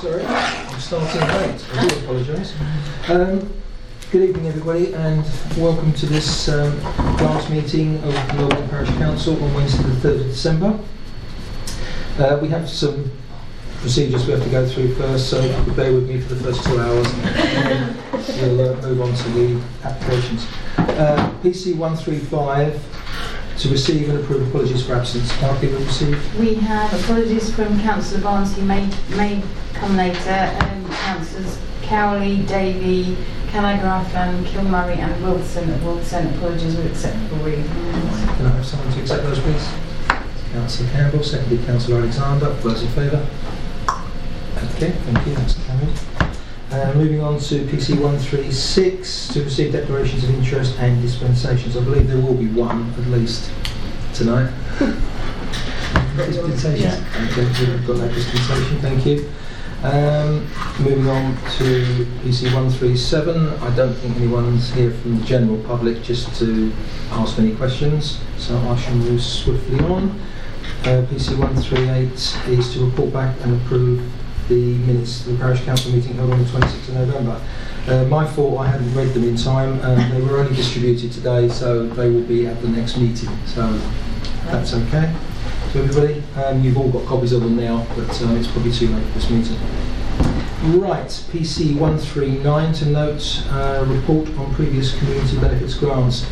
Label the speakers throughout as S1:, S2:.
S1: Sorry, I'm starting late. I do apologise. Good evening, everybody, and welcome to this last meeting of the Melbourne Parish Council on Wednesday the 3rd of December. We have some procedures we have to go through first, so bear with me for the first 2 hours, and then we'll move on to the applications. PC 135, to receive and approve apologies for absence. Have people received?
S2: We have apologies from Councillor Barnes, who may come later, Councillors Cowley, Davey, Canagraff, Kilmurray and Wilson. Apologies with acceptable reasons.
S1: Can I have someone to accept those, please? Councillor Campbell, seconded Councillor Alexander. Those in favour? Okay, thank you, that's carried. Moving on to PC 136, to receive declarations of interest and dispensations. I believe there will be one, at least, tonight. Dispensations? Yeah. Okay, we've got that dispensation, thank you. Moving on to PC 137, I don't think anyone's here from the general public just to ask any questions, so I shall move swiftly on. PC 138 is to report back and approve the minutes of the Parish Council meeting held on the 26th of November. My fault, I hadn't read them in time. They were only distributed today, so they will be at the next meeting, so that's okay. So everybody, you've all got copies of them now, but it's probably too late for this meeting. Right, PC 139 to note report on previous community benefits grants.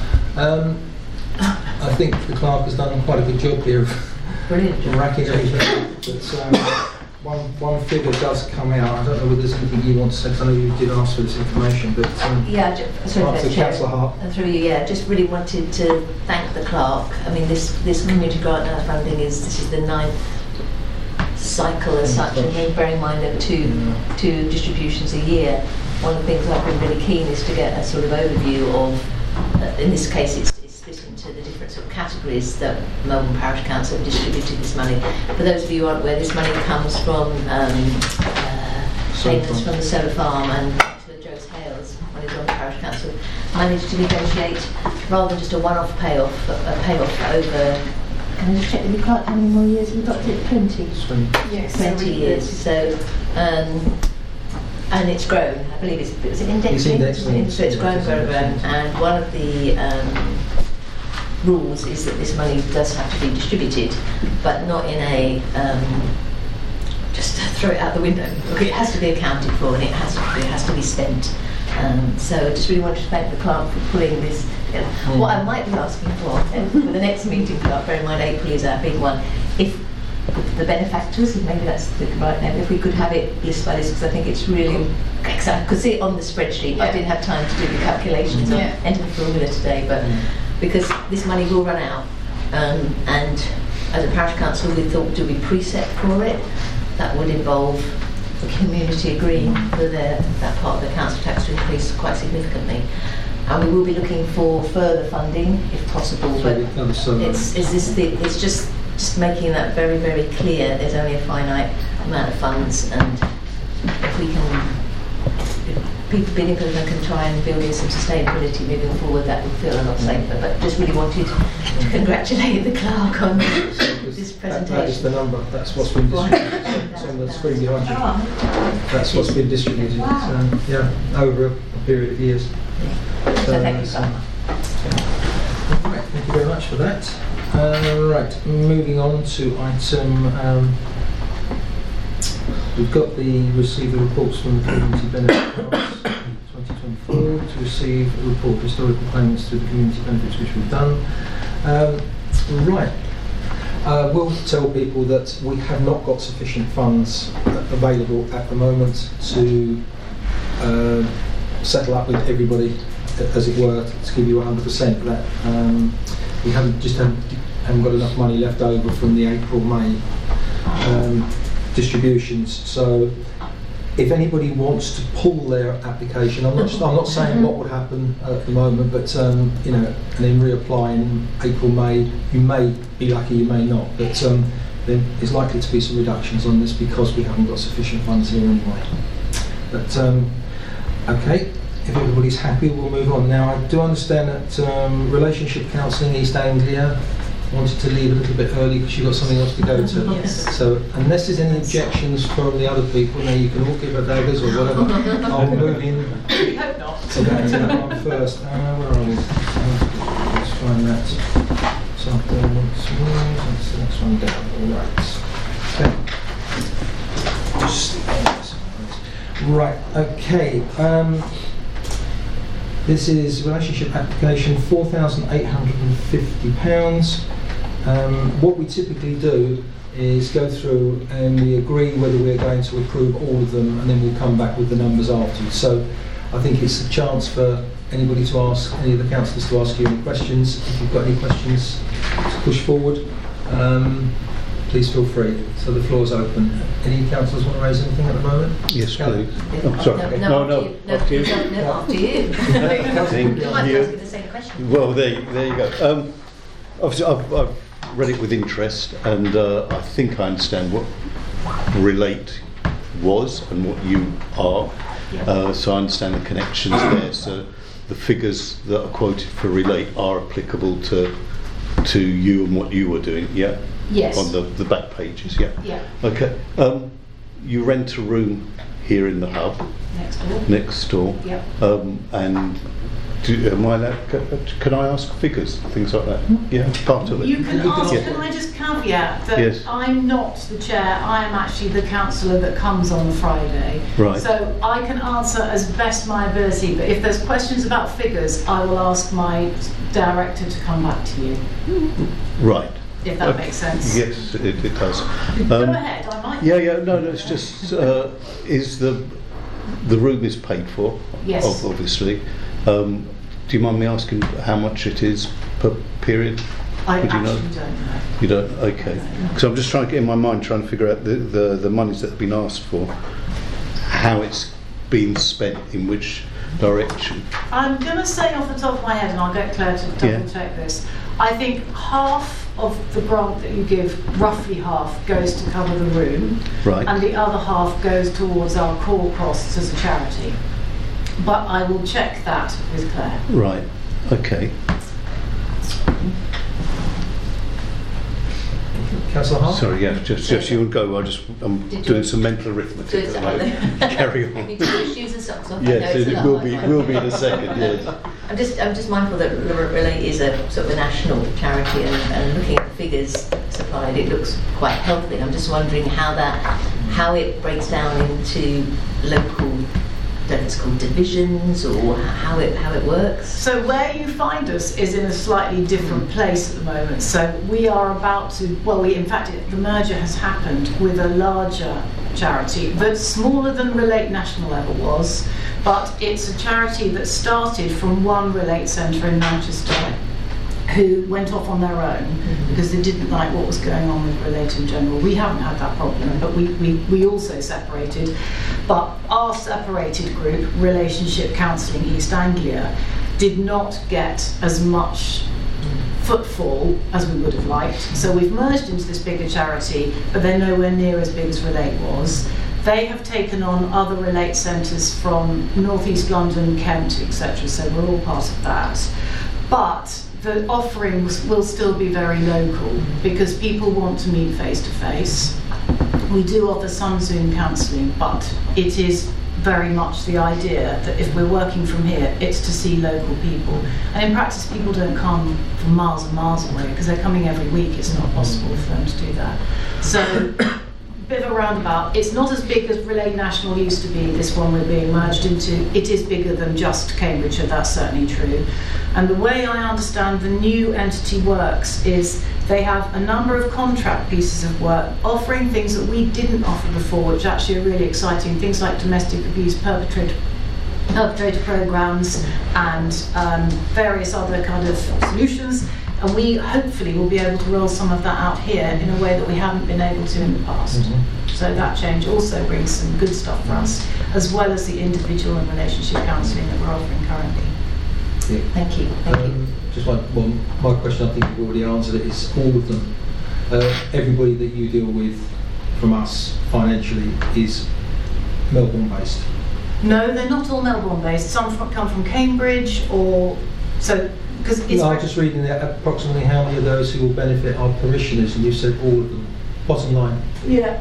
S1: I think the clerk has done quite a good job here of racking everything, but one figure does come out. I don't know whether there's anything you want to say, because I know you did ask for this information, but Councillor Hart.
S3: Through you, just really wanted to thank the clerk. I mean, this community grant funding this is the 9th cycle as such, and bearing in mind there are two distributions a year. One of the things I've been really keen is to get a sort of overview of, in this case it's split into the different sort of categories that Melbourne Parish Council have distributed this money. For those of you who aren't aware, this money comes from payments from the solar farm and to Joe's Hales when he's on the Parish Council. Managed to negotiate, rather than just a one-off payoff, a payoff over, can I just check with you, Clark, how many more years we've got to it? 20?
S2: Yes.
S3: 20 years. So, and it's grown. I believe it's indexed. So it's grown. And one of the rules is that this money does have to be distributed, but not in a just throw it out the window. It has to be accounted for, and it has to be spent. So I just really wanted to thank the clerk for pulling this together. What I might be asking for the next meeting, clerk, bear in mind April is our big one, if the benefactors, and maybe that's the right name, if we could have it list by list, because I think it's really, because I could see it on the spreadsheet, but I didn't have time to do the calculations or enter the formula today, but because this money will run out, and as a parish council we thought, do we preset for it? That would involve the community agreeing for that part of the council tax to increase quite significantly, and we will be looking for further funding if possible. But it's just making that very, very clear. There's only a finite amount of funds, and if we can, people being able to try and build in some sustainability moving forward, that would feel a lot safer. But just really wanted to congratulate the clerk on this presentation.
S1: That is the number. That's what's been distributed. It's on the screen behind you. That's what's been distributed.
S3: Wow.
S1: Over a period of years.
S3: So thank you, clerk.
S1: Right, thank you very much for that. Right, moving on to item. We've got received the reports from the Community Benefit Grants 2024 to receive a report of historical payments to the community benefits, which we've done. Right, we'll tell people that we have not got sufficient funds available at the moment to settle up with everybody, as it were, to give you 100% of that. We haven't got enough money left over from the April-May distributions. So if anybody wants to pull their application, I'm not saying what would happen at the moment, but and then reapply in April-May, you may be lucky, you may not, but there is likely to be some reductions on this because we haven't got sufficient funds here anyway. But okay, if everybody's happy, we'll move on. Now, I do understand that relationship counselling East Anglia wanted to leave a little bit early because you've got something else to go to.
S2: Yes.
S1: So unless there's any objections from the other people, now you can all give her daggers or whatever. I'll move in.
S2: We hope not.
S1: So going to that one first. Where are we? Let's find that. So that's the next one down. All right. Okay. Right. Okay. This is relationship application, £4,850. What we typically do is go through and we agree whether we're going to approve all of them, and then we'll come back with the numbers afterwards. So I think it's a chance for anybody to ask, any of the councillors to ask you any questions. If you've got any questions to push forward, please feel free. So the floor's open. Any councillors want to raise anything at the moment?
S4: Yes,
S1: Kelly?
S4: please. I'm sorry.
S3: No, after you. After you.
S4: Thank
S3: You might be
S4: you.
S3: asking the same question.
S4: Well, there you go. Obviously, I've read it with interest, and I think I understand what Relate was and what you are. So I understand the connections there. So the figures that are quoted for Relate are applicable to you and what you were doing. Yeah.
S2: Yes.
S4: On the back pages. Yeah.
S2: Yeah.
S4: Okay. You rent a room here in the hub. Next door.
S2: Yep.
S4: And am I allowed, can I ask figures, things like that? Yeah, part of it.
S5: You can ask,
S4: Yeah.
S5: can I just caveat that
S4: Yes.
S5: I'm not the chair, I am actually the councillor that comes on the Friday.
S4: Right.
S5: So I can answer as best my ability, but if there's questions about figures, I will ask my director to come back to you,
S4: Right.
S5: if that makes sense.
S4: Yes, it does.
S5: Go ahead, I might.
S4: Yeah, no, it's just, is the room is paid for?
S5: Yes.
S4: Obviously. Do you mind me asking how much it is per period?
S5: I
S4: Would you know?
S5: actually don't know.
S4: You don't? Okay. Because I'm just trying to get in my mind, trying to figure out the monies that have been asked for, how it's been spent, in which direction.
S5: I'm going to say off the top of my head, and I'll get Claire to double check this, I think half of the grant that you give, roughly half, goes to cover the room,
S4: Right.
S5: and the other half goes towards our core costs as a charity. But I will check that with Claire.
S4: Right. Okay.
S1: Councillor Hart?
S4: Sorry, yeah, just you and go. I'm
S3: Did
S4: doing
S3: you-
S4: some mental arithmetic at the moment. Carry on.
S3: You took your shoes and socks off.
S4: Yes,
S3: No, it's
S4: it
S3: not
S4: will
S3: like
S4: be.
S3: that.
S4: Will be in a second. Yes.
S3: I'm just mindful that Relate is a sort of a national charity, and looking at the figures supplied, it looks quite healthy. I'm just wondering how it breaks down into local, I don't know if it's called divisions, or how it works.
S5: So where you find us is in a slightly different place at the moment. So we are about to, the merger has happened with a larger charity that's smaller than Relate National ever was, but it's a charity that started from one Relate centre in Manchester, who went off on their own because they didn't like what was going on with Relate in general. We haven't had that problem, but we also separated. But our separated group, Relationship Counselling East Anglia, did not get as much footfall as we would have liked. So we've merged into this bigger charity, but they're nowhere near as big as Relate was. They have taken on other Relate centres from North East London, Kent, etc. So we're all part of that. But the offerings will still be very local because people want to meet face to face. We do offer some Zoom counselling, but it is very much the idea that if we're working from here, it's to see local people. And in practice, people don't come from miles and miles away because they're coming every week. It's not possible for them to do that. So, bit of a roundabout. It's not as big as Relate National used to be, this one we're being merged into. It is bigger than just Cambridgeshire, that's certainly true. And the way I understand the new entity works is they have a number of contract pieces of work offering things that we didn't offer before, which actually are really exciting, things like domestic abuse perpetrator programs and various other kind of solutions. And we hopefully will be able to roll some of that out here in a way that we haven't been able to in the past. So that change also brings some good stuff for us, as well as the individual and relationship counselling that we're offering currently.
S1: Yeah.
S3: Thank you.
S1: Just my question, I think you've already answered it, is all of them. Everybody that you deal with from us financially is Melbourne based.
S5: No, they're not all Melbourne based. Some come from Cambridge, or so because it's
S1: No, I was just reading that approximately how many of those who will benefit are parishioners, and you said all of them. Bottom line.
S5: yeah.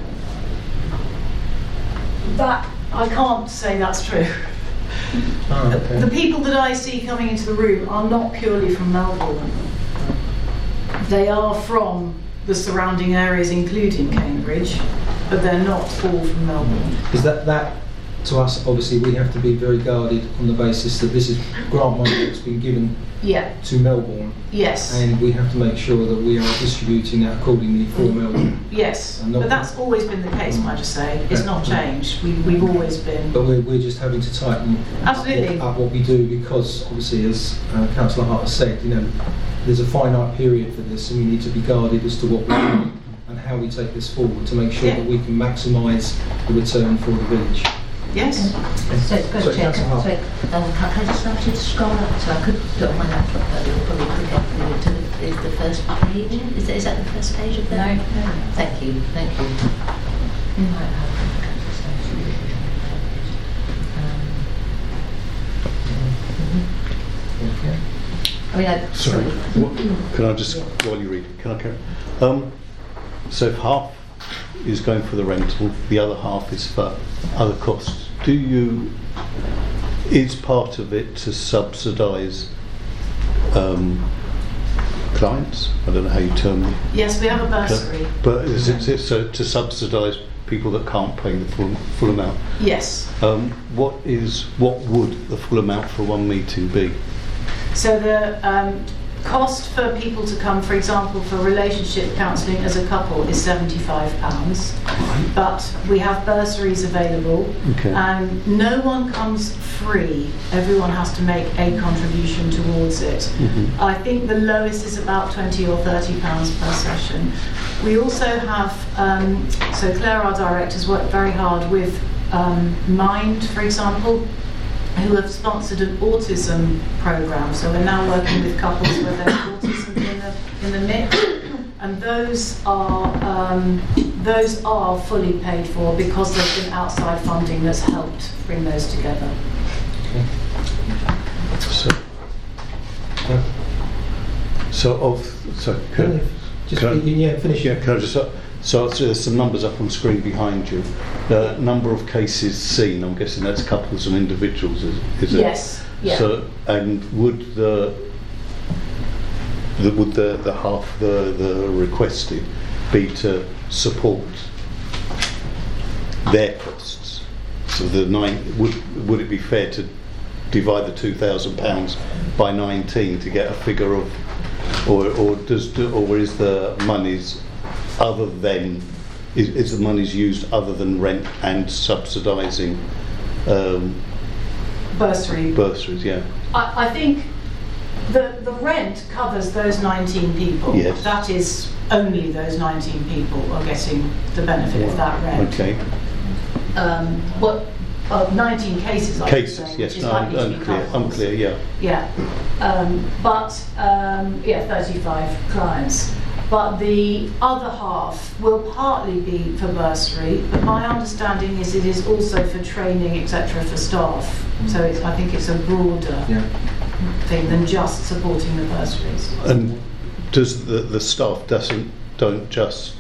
S5: That I can't say that's true.
S1: Oh, okay.
S5: The people that I see coming into the room are not purely from Melbourne. They are from the surrounding areas, including Cambridge, but they're not all from Melbourne.
S1: Is that to us, obviously, we have to be very guarded on the basis that this is grant money that's been given
S5: Yeah,
S1: to Melbourne,
S5: yes,
S1: and we have to make sure that we are distributing that accordingly for Melbourne.
S5: yes.
S1: And not-
S5: But that's always been the case, might I just say. It's not changed. We've always been.
S1: But we're just having to tighten
S5: Absolutely.
S1: up what we do, because obviously, as Councillor Hart has said, there's a finite period for this, and we need to be guarded as to what we do and how we take this forward to make sure
S5: Yeah.
S1: that we can maximise the return for the village.
S5: Yes.
S3: So it's going
S1: Sorry,
S3: to check.
S1: Councillor Hart.
S3: Sorry, can I just ask you to scroll up? So I could do it on my laptop, but it will probably quicker for you to the first page. Is that the first page of that?
S2: No.
S3: Thank you.
S1: Okay.
S3: I mean,
S4: Sorry, can I just, while you read, can I carry? So if half is going for the rental, the other half is for other costs, is part of it to subsidise clients? I don't know how you term them.
S5: Yes, we have a bursary.
S4: But is it so to subsidise people that can't pay the full amount?
S5: Yes.
S4: What would the full amount for one meeting be?
S5: So the cost for people to come, for example, for relationship counselling as a couple is £75, but we have bursaries available,
S4: Okay.
S5: and no one comes free. Everyone has to make a contribution towards it.
S4: Mhm.
S5: I think the lowest is about £20 or £30 per session. We also have, so Claire, our director, has worked very hard with Mind, for example, who have sponsored an autism programme. So we're now working with couples where there's autism in the mix, and those are fully paid for because there's been outside funding that's helped bring those together.
S1: Finish.
S4: Yeah, can I just so there's some numbers up on screen behind you. The number of cases seen, I'm guessing that's couples and individuals, is it?
S5: Yes. Yeah.
S4: So, and would the half the requested be to support their costs? So the would it be fair to divide the £2,000 by 19 to get a figure of, or is the monies other than is the monies used other than rent and subsidising bursaries? Yeah.
S5: I think the rent covers those 19 people.
S4: Yes.
S5: That is only those 19 people are getting the benefit of that rent.
S4: Okay.
S5: 19 cases, I would
S4: Cases,
S5: say,
S4: yes.
S5: which is
S4: No,
S5: likely to be
S4: unclear.
S5: couples.
S4: Unclear. Yeah.
S5: Yeah. 35 clients. But the other half will partly be for bursary, but my understanding is it is also for training, etc., for staff. So I think it's a broader thing than just supporting the bursaries.
S4: And does the staff don't just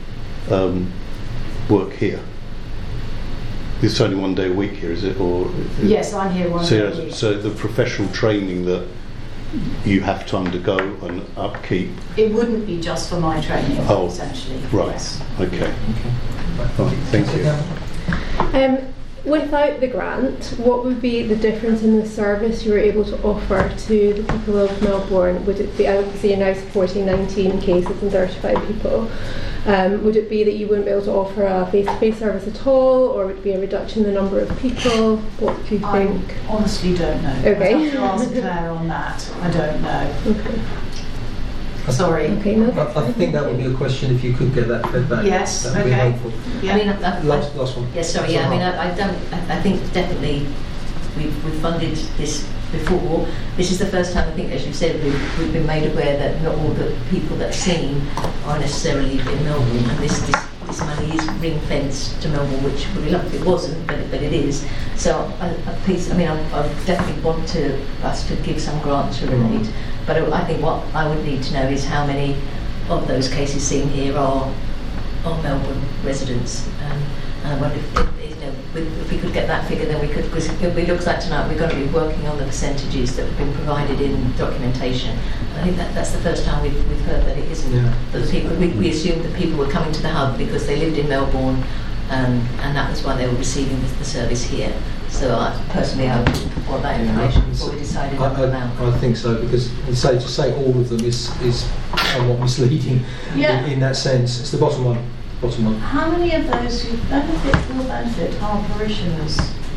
S4: work here? It's only one day a week here, is it? Or
S5: Yes, I'm here one day a week.
S4: So the professional training that you have to undergo and upkeep.
S5: It wouldn't be just for my training,
S4: Oh,
S5: essentially.
S4: Right.
S5: Yes.
S4: Okay. Right, thank you.
S6: Without the grant, what would be the difference in the service you were able to offer to the people of Melbourne? Would it be, obviously you're now supporting 19 cases and 35 people, would it be that you wouldn't be able to offer a face-to-face service at all, or would it be a reduction in the number of people? What do you think?
S5: I honestly don't know.
S6: Okay.
S5: I'd have to ask Claire on that. I don't know.
S6: Okay.
S5: Sorry.
S6: Okay, no.
S1: I think that would be a question if you could get that fed back.
S5: Yes,
S1: That would be
S5: okay.
S1: helpful.
S5: Yeah.
S3: I mean,
S1: Last one.
S3: yes, sorry. Yeah, I mean, I think definitely we've funded this before. This is the first time, I think, as you said, we've been made aware that not all the people that are seen are necessarily in Melbourne, and this this money is ring-fenced to Melbourne, which would be lovely if it wasn't, but it is. So I definitely want us to give some grant to Relate, but I think what I would need to know is how many of those cases seen here are Melbourne residents. And I wonder if we could get that figure, then we could, because it looks like tonight we're going to be working on the percentages that have been provided in documentation. I think that's the first time we've heard that it isn't.
S1: Yeah.
S3: That the people, we assumed that people were coming to the hub because they lived in Melbourne, and that was why they were receiving the service here. So I would want that information before we decided on the amount.
S1: I think so, because to say all of them is somewhat misleading in that sense. It's the bottom one.
S5: How many of those who will benefit are parishioners?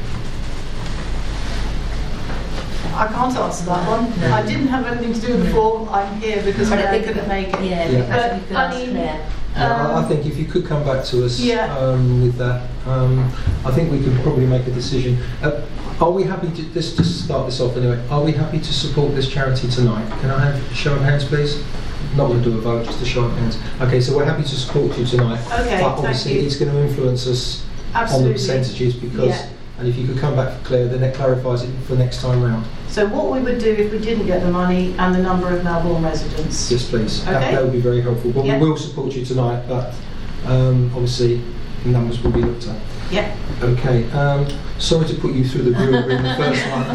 S5: I can't answer that one.
S3: No.
S5: I didn't have anything to do before. I'm here because I couldn't make it.
S3: Yeah.
S5: But I mean,
S1: I think if you could come back to us with that, I think we could probably make a decision. Are we happy to just start this off anyway? Are we happy to support this charity tonight? Can I have a show of hands, please? Not going to do a vote, just a show of hands. Okay, so we're happy to support you tonight.
S5: Okay,
S1: but obviously it's going to influence us on the percentages because, and if you could come back for Claire, then that clarifies it for next time round.
S5: So what we would do if we didn't get the money and the number of Melbourne residents?
S1: Yes, please.
S5: Okay.
S1: That would be very helpful. But we will support you tonight, but obviously the numbers will be looked at.
S5: Yeah.
S1: Okay. Sorry to put you through the brewery in the first one.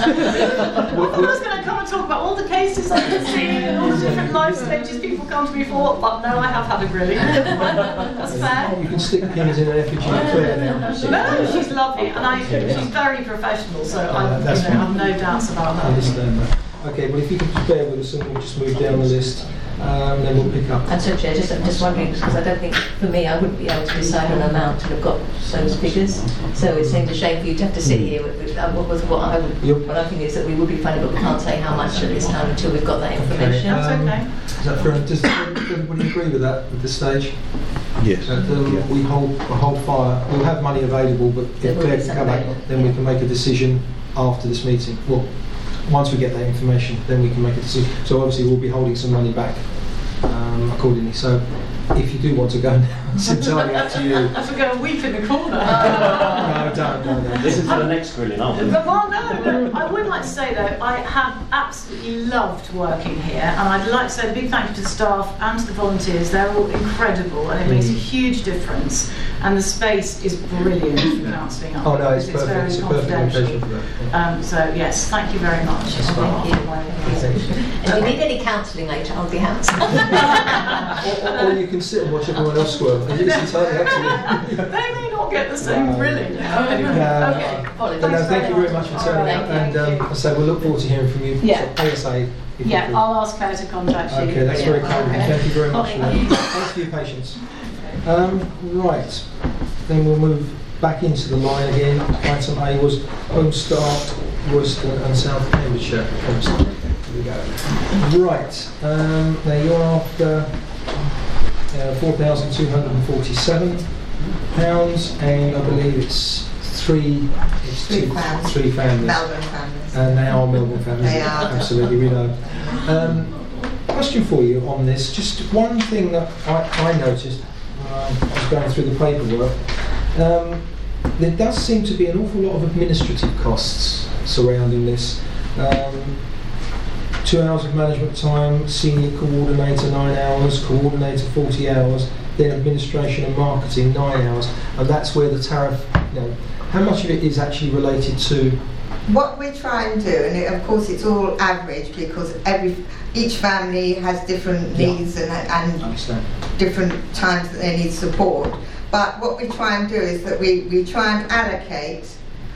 S5: I was going to come and talk about all the cases I can see and all the different life stages people come to me for, but no, I have had a grilling. That's fair.
S1: You can stick pins in an effigy of Claire now.
S5: No, she's lovely, and she's very professional, so I have no doubts about
S1: I
S5: that.
S1: understand that. Okay, well if you could just bear with us and we'll just move down the list, then we'll pick up.
S3: And so, Chair, I'm just wondering, because I don't think, for me, I wouldn't be able to decide on an amount till I've got those figures. So it seems a shame for you to have to sit here with what I think is that we would be funny, but we can't say how much at this time until we've got that information.
S5: That's okay.
S1: Is that fair? Does everybody agree with that at this stage?
S4: Yes.
S1: We hold fire. We'll have money available, but if Claire can come back, then we can make a decision after this meeting. Well, once we get that information, then we can make a decision. So obviously we'll be holding some money back accordingly. So if you do want to go now, it's entirely up to you.
S5: I should go and weep in the corner.
S1: No, don't.
S7: This is for the next grilling, aren't we?
S5: Well, no, I would like to say though, I have absolutely loved working here, and I'd like to say a big thank you to the staff and to the volunteers. They're all incredible, and it makes a huge difference. And the space is brilliant for counselling up.
S1: Oh no, it's
S5: because
S1: perfect.
S5: It's
S1: It's a
S5: very
S1: perfect location
S5: confidential.
S1: for that.
S5: So yes, thank you very much.
S3: Thank you. And if you need any counselling later, I'll be out.
S1: Or you can sit and watch everyone else squirm. It's entirely up to you.
S5: They may not get the same thrilling. Anyway, okay.
S1: But no, thank you very much for turning up, and I say we'll look forward to hearing from you.
S5: Yeah.
S1: ASA. if you
S5: Yeah,
S1: could.
S5: I'll ask her to contact you.
S1: Okay, that's very
S5: Brilliant.
S1: kind. Thank you very much for that.
S5: Thank you.
S1: Thanks for your patience. Right, then we'll move back into the line again. Item A was Home Start, Royston and South Cambridgeshire. Home Start. Here we go. Right, now you're after £4,247, and I believe it's three families.
S8: Melbourne families.
S1: And they are Melbourne families.
S8: They are.
S1: Absolutely, we know. Question for you on this. Just one thing that I noticed when I was going through the paperwork. There does seem to be an awful lot of administrative costs surrounding this. 2 hours of management time, senior coordinator 9 hours, coordinator 40 hours, then administration and marketing 9 hours, and that's where the tariff, how much of it is actually related to?
S8: What we try and do, and of course it's all average because each family has different needs and different times that they need support. But what we try and do is that we try and allocate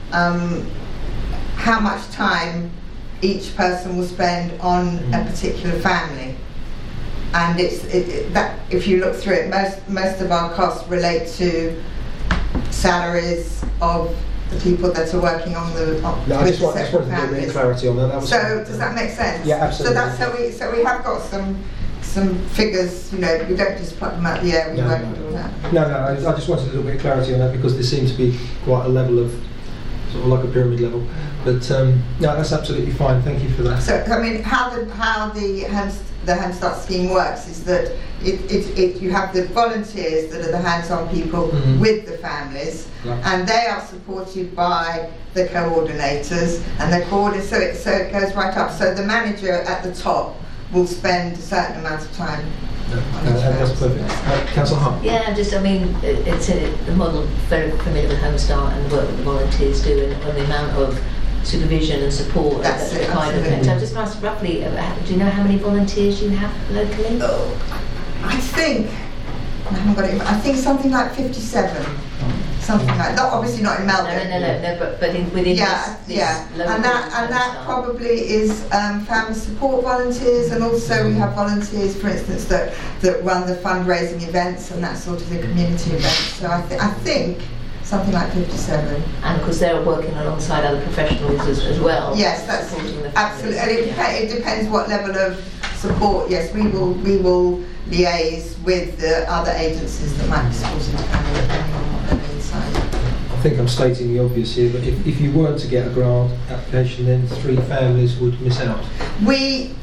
S8: how much time each person will spend on a particular family. And that if you look through it, most of our costs relate to salaries of the people that are working on
S1: I just wanted to get a bit of clarity on that.
S8: So does that make sense?
S1: Yeah, absolutely.
S8: So we have got some figures. We don't just pluck them out the air. We work with all that.
S1: No. I just wanted a little bit of clarity on that because there seems to be quite a level of sort of like a pyramid level. But no, that's absolutely fine. Thank you for that.
S8: So I mean, how the the Hand Start scheme works is that you have the volunteers that are the hands-on people with the families, and they are supported by the coordinators, and so it goes right up. So the manager at the top will spend a certain amount of time.
S1: That's perfect. Councillor Hart.
S3: Yeah, it's a model very familiar with Home Start and the work that the volunteers do, and the amount of supervision and support that
S8: That's it,
S3: kind of
S8: absolutely.
S3: So just ask roughly, do you know how many volunteers you have locally?
S8: I think, I haven't got it, I think something like 57. Something like that. Obviously not in Melbourne.
S3: No, but within this local
S8: and that probably is family support volunteers, and also we have volunteers, for instance, that run the fundraising events and that sort of the community events. So I think something like 57.
S3: And of course they're working alongside other professionals as well.
S8: Yes, that's
S3: supporting the
S8: absolutely.
S3: families.
S8: And it depends what level of support. Yes, we will liaise with the other agencies that might be supporting the family, depending on what they're inside.
S1: I think I'm stating the obvious here, but if you were to get a grant application, then 3 families would miss out.
S8: We've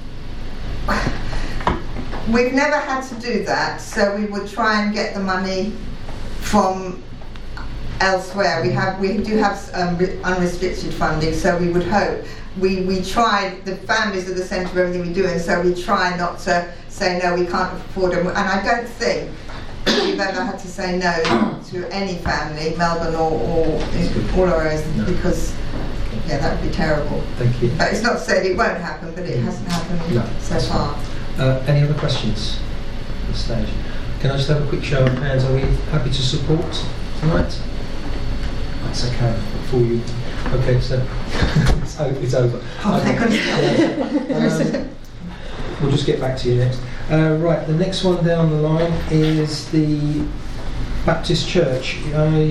S8: never had to do that, so we would try and get the money from elsewhere. We do have unrestricted funding, so we would hope. We try, the families are the centre of everything we do, and so we try not to say no, we can't afford them. And I don't think we've ever had to say no to any family, Melbourne or all our others, because that would be terrible.
S1: Thank you.
S8: But it's not to say that it won't happen, but it hasn't happened so far.
S1: Any other questions at this stage? Can I just have a quick show of hands? Are we happy to support tonight? That's okay. Before you. Okay, so it's over.
S8: Oh, thank goodness.
S1: We'll just get back to you next. Right, the next one down the line is the Baptist Church.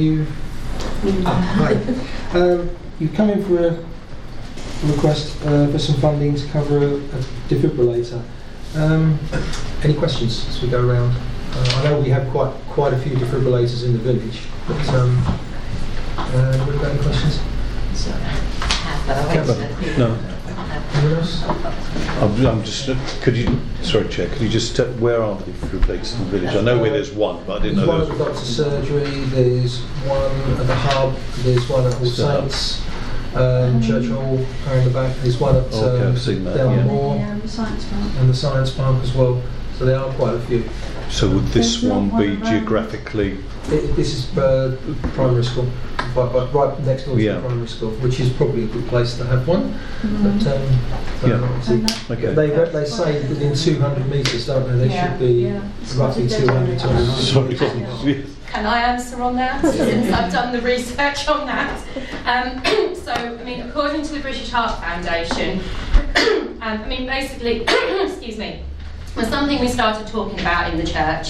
S1: Hi. You've come in for a request for some funding to cover a defibrillator. Any questions as we go around? I know we have quite a few defibrillators in the village, but have we got any questions?
S3: Sorry,
S4: No.
S1: Anyone else?
S4: I'm just. Sorry, Chair. Could you just where are the defibrillators in the village? I know where there's one, but I didn't
S1: There's
S4: know
S1: one
S4: there
S1: at
S4: was.
S1: the Doctor's Surgery. There's one at the Hub. There's one at All Saints. Church Hall around the back. There's one at
S4: I've seen that,
S1: down
S4: yeah.
S1: Moor
S2: and the Science Park.
S1: and the Science Park as well. So there are quite a few.
S4: So would this
S2: There's not
S4: one
S2: one
S4: be
S2: around.
S4: geographically?
S1: This is primary school, right next door to
S4: Yeah.
S1: the primary school, which is probably a good place to have one. But
S4: Okay.
S1: they say within 200 metres, don't they? They should be roughly 200 to
S4: Sorry. Yes.
S7: Can I answer on that, since I've done the research on that? According to the British Heart Foundation, basically, excuse me, was something we started talking about in the church,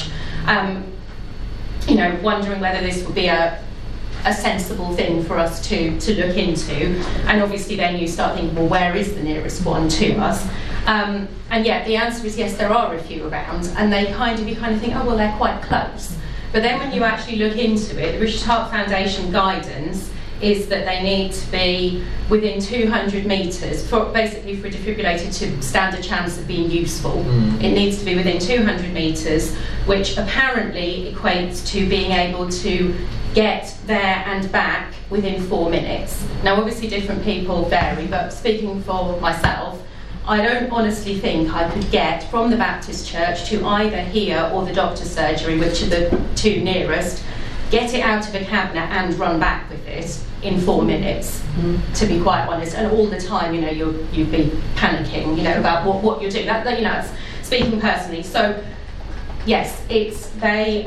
S7: wondering whether this would be a sensible thing for us to look into, and obviously then you start thinking, well, where is the nearest one to us? The answer is yes, there are a few around, and you kind of think, oh well, they're quite close. But then when you actually look into it, the British Heart Foundation guidance is that they need to be within 200 metres for a defibrillator to stand a chance of being useful. It needs to be within 200 metres, which apparently equates to being able to get there and back within 4 minutes. Now obviously different people vary, but speaking for myself, I don't honestly think I could get from the Baptist Church to either here or the Doctor's Surgery, which are the 2 nearest, get it out of a cabinet and run back with it in 4 minutes, to be quite honest. And all the time, you'd be panicking, about what you're doing. That's speaking personally. So, yes, they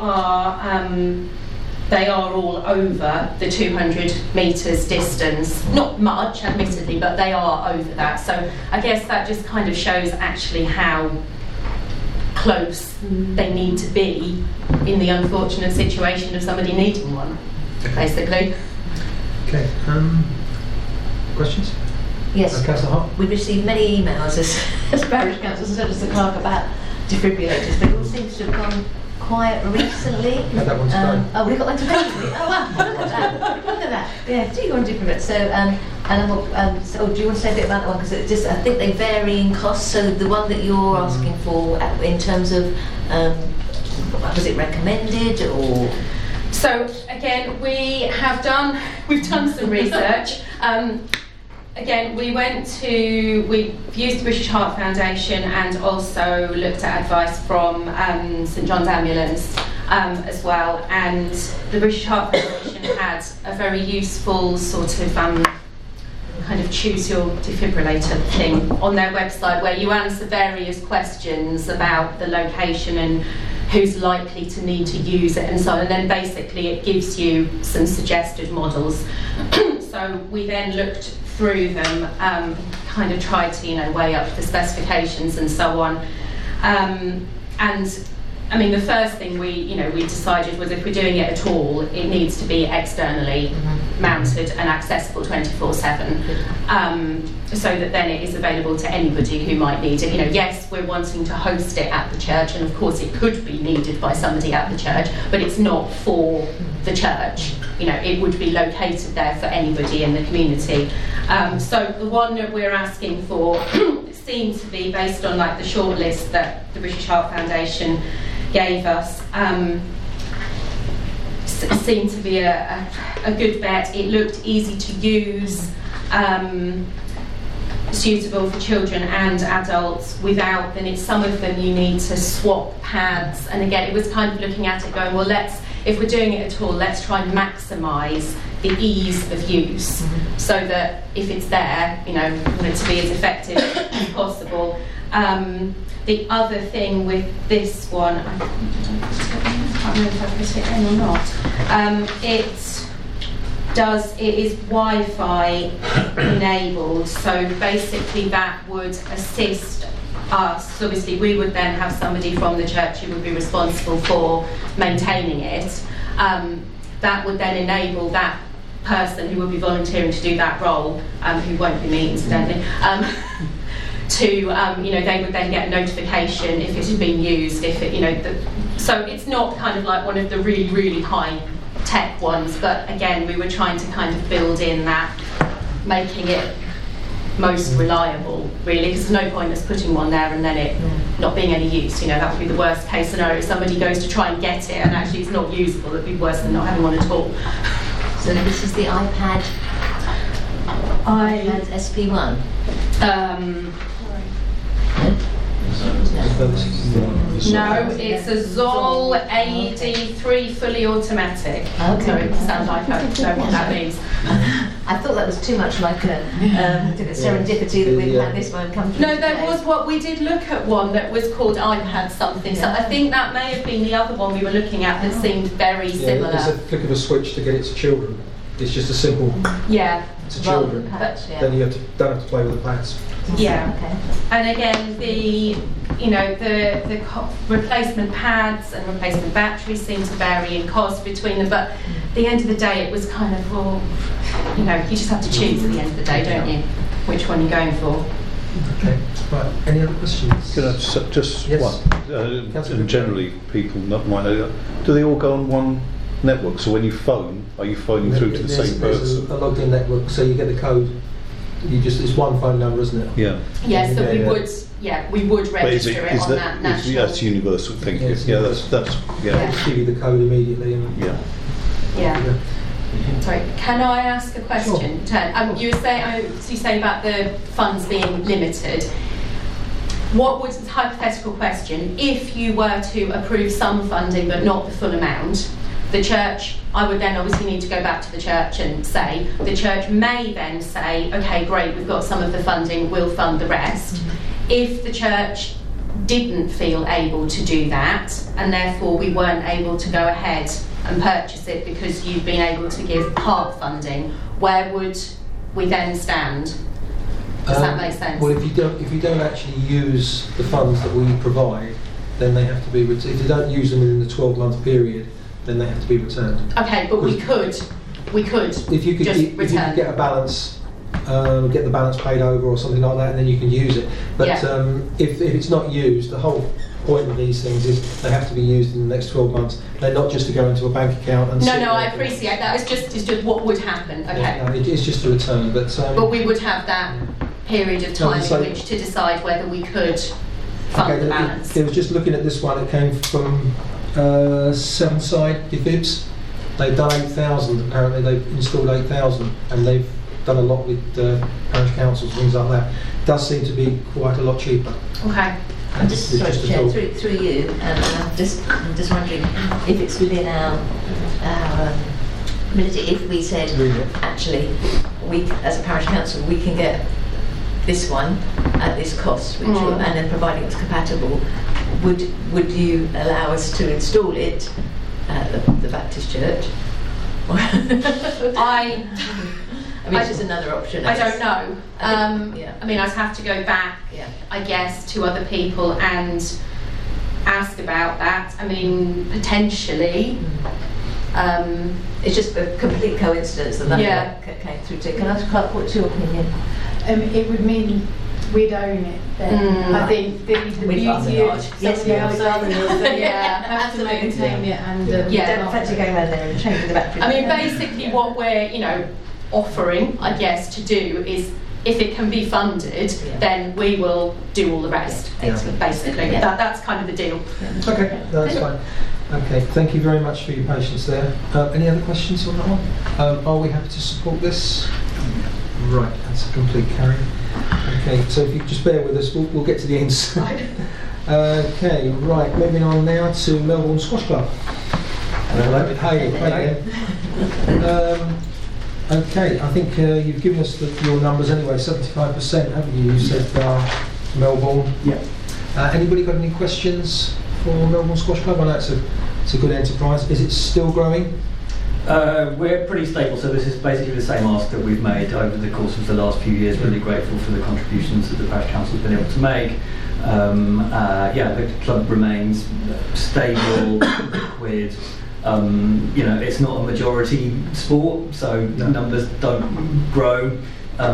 S7: are all over the 200 metres distance. Not much, admittedly, but they are over that. So I guess that just kind of shows actually how close they need to be in the unfortunate situation of somebody needing one, basically.
S1: Okay. Questions?
S3: Yes.
S1: Councillor Hart?
S3: We received many emails as parish councils as well as the clerk about defibrillators, but it all seems to have gone quiet recently.
S1: Yeah, that one's done.
S3: Oh, we got one today. Oh wow! Look at that! Look at that! Yeah, do you want to defibrillate? So So do you want to say a bit about that one? Because just I think they vary in cost. So the one that you're asking for, in terms of, was it recommended or?
S7: So again, we've done some research. Again, we've used the British Heart Foundation and also looked at advice from St John's Ambulance as well. And the British Heart Foundation had a very useful sort of kind of choose your defibrillator thing on their website, where you answer various questions about the location and who's likely to need to use it and so on, and then basically it gives you some suggested models. So we then looked through them, kind of tried to weigh up the specifications and so on, and I mean, the first thing we decided was if we're doing it at all, it needs to be externally mounted and accessible 24/7, so that then it is available to anybody who might need it. Yes, we're wanting to host it at the church, and of course it could be needed by somebody at the church, but it's not for the church. It would be located there for anybody in the community. So the one that we're asking for seems to be based on the short list that the British Heart Foundation gave us, seemed to be a good bet. It looked easy to use, suitable for children and adults without, then some of them you need to swap pads, and again it was kind of looking at it going, well, if we're doing it at all, let's try and maximise the ease of use, so that if it's there, we want it to be as effective as possible. The other thing with this one, I can't remember if I put it in or not, it is Wi-Fi enabled, so basically that would assist us. So obviously we would then have somebody from the church who would be responsible for maintaining it. That would then enable that person who would be volunteering to do that role, who won't be me incidentally, they would then get a notification if it had been used, so it's not kind of like one of the really, really high tech ones, but again, we were trying to kind of build in that, making it most reliable, really, because there's no point us putting one there and then it not being any use. That would be the worst case scenario. Somebody goes to try and get it and actually it's not usable. It'd be worse than not having one at all.
S3: So this is the iPad SP1.
S7: No, it's a Zoll AD3 fully automatic.
S3: Okay.
S7: Sorry, it sounds like I don't know what that means.
S3: I thought that was too much like a serendipity that we've had this one come through.
S7: No, there was we did look at one that was called iPad something. So I think that may have been the other one we were looking at that seemed very similar.
S1: It's a flick of a switch to get it to children. It's just a simple.
S7: Yeah.
S1: To children. Then you don't have to play with the pads.
S7: Yeah.
S3: Okay.
S7: And again, the replacement pads and replacement batteries seem to vary in cost between them, but at the end of the day it was kind of, you just have to choose at the end of the day, don't you, which one you're going for.
S1: Okay, right, any other questions?
S4: Can I just
S1: Yes.
S4: one? And generally people might know that. Do they all go on one network? So when you phone, are you phoning through to the same person?
S1: There's a logged in network, so you get the code. It's one phone number, isn't it?
S4: Yeah.
S7: Yeah, so we would register it on that national.
S4: That's universal, thank you.
S1: Yes,
S4: Yeah, that's
S1: Just give you the code immediately.
S4: Yeah.
S7: Yeah. Sorry, can I ask a question?
S1: Sure.
S7: You were saying about the funds being limited. What was the hypothetical question? If you were to approve some funding but not the full amount, the church, I would then obviously need to go back to the church and say, the church may then say, okay, great, we've got some of the funding, we'll fund the rest. Mm-hmm. If the church didn't feel able to do that, and therefore we weren't able to go ahead and purchase it because you've been able to give part funding, where would we then stand? Does that make sense?
S1: Well, if you don't actually use the funds that we provide, then they have to be if you don't use them within the 12-month period, then they have to be returned.
S7: Okay, but we could
S1: if you could
S7: return.
S1: Get a balance, get the balance paid over or something like that, and then you can use it. But if it's not used, the whole point of these things is they have to be used in the next 12 months. They're not just to go into a bank account and...
S7: No, I appreciate that. It's just what would happen. Okay.
S1: Yeah, no, it's just a return, but...
S7: But we would have that period of time
S1: so-
S7: in which to decide whether we could fund the balance.
S1: It was just looking at this one, it came from Sevenside, your Bibs. They've done 8,000 apparently, they've installed 8,000 and they've done a lot with parish councils, things like that. It does seem to be quite a lot cheaper.
S7: Okay.
S3: I'm just sorry, Chair, through you, I'm just wondering if it's within our ability, if we said, actually, we as a parish council, we can get this one at this cost, which will, and then providing it's compatible, would you allow us to install it at the Baptist Church?
S7: I
S3: mean, it's just another option.
S7: I don't know.
S3: Yeah.
S7: I mean, I'd have to go back, I guess, to other people and ask about that. I mean, potentially.
S3: It's just a complete coincidence that came through too. Can I ask, Clark, what's your opinion?
S2: It would mean we'd own it then. I think the beauty of somebody else owning it, have to maintain it and
S3: don't fancy going around there and changing the battery.
S7: I mean, basically what we're, offering, I guess, to do is, if it can be funded, then we will do all the rest. Basically, that's kind of the deal.
S1: Okay, that's fine. Okay, thank you very much for your patience there. Any other questions on that one? Are we happy to support this? Right, that's a complete carry. Okay, so if you just bear with us, we'll get to the end soon. Okay, right, moving on now to Melbourne Squash Club. Hello, hi. Okay, I think you've given us your numbers anyway, 75%, haven't you? You said Melbourne.
S9: Yeah.
S1: Anybody got any questions for Melbourne Squash Club? I know it's a good enterprise. Is it still growing?
S9: We're pretty stable, so this is basically the same ask that we've made over the course of the last few years. Really grateful for the contributions that the parish council has been able to make. The club remains stable, liquid. It's not a majority sport, so numbers don't grow at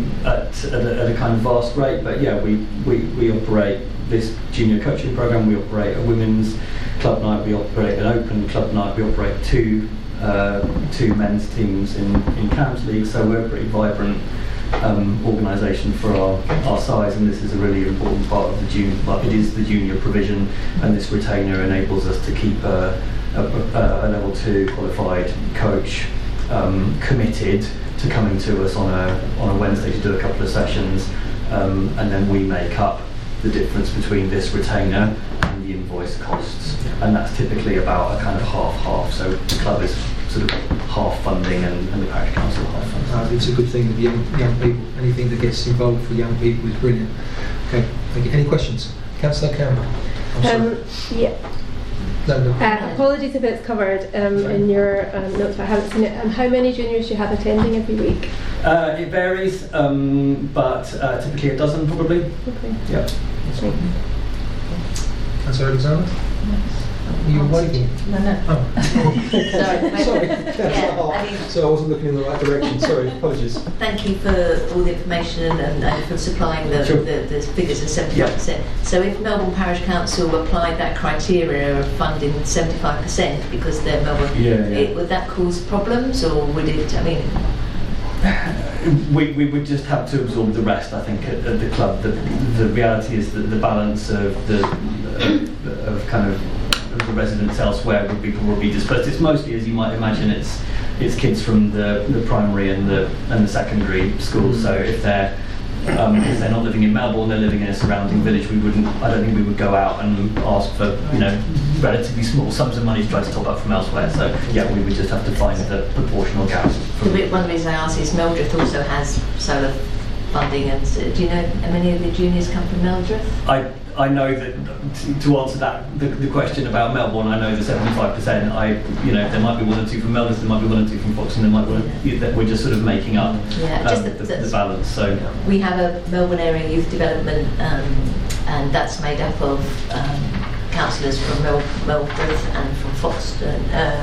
S9: a kind of vast rate. But we operate this junior coaching program. We operate a women's club night. We operate an open club night. We operate two men's teams in Cams League. So we're a pretty vibrant organisation for our size, and this is a really important part of the junior. It is the junior provision, and this retainer enables us to keep a level 2 qualified coach committed to coming to us on a Wednesday to do a couple of sessions, and then we make up the difference between this retainer and the invoice costs, and that's typically about a kind of half-half. So the club is sort of half funding and the parish council half funding.
S1: It's a good thing with young people. Anything that gets involved for young people is brilliant. Okay, thank you. Any questions? Councillor Campbell.
S6: Yeah.
S1: No.
S6: Apologies if it's covered in your notes, but I haven't seen it. How many juniors do you have attending every week?
S9: It varies, but typically a dozen probably.
S6: Okay.
S9: Yeah.
S1: Councillor Alexander? You were waving.
S3: No.
S1: Oh. Sorry.
S3: Yeah,
S1: So I wasn't looking in the right direction. Sorry, apologies.
S3: Thank you for all the information and for supplying the figures of 75%.
S9: Yeah.
S3: So if Melbourne Parish Council applied that criteria of funding 75% because they're Melbourne, would that cause problems, or would it? I mean,
S9: we would just have to absorb the rest. I think at the club, the reality is that the balance of the residents elsewhere would be probably dispersed. It's mostly, as you might imagine, it's kids from the primary and the secondary schools. So if they're not living in Melbourne, they're living in a surrounding village, I don't think we would go out and ask for relatively small sums of money to try to top up from elsewhere. So we would just have to find the proportional gaps.
S3: One reason I ask is Meldreth also has solar funding, and do you know how many of the juniors come from Meldreth?
S9: I know that to answer that the question about Melbourne, I know the 75%. There might be one or two from Meldreth, there might be one or two from Foxton, there might be that we're just sort of making up the balance. So
S3: we have a Melbourne area youth development, and that's made up of councillors from Meldreth and from Foxton,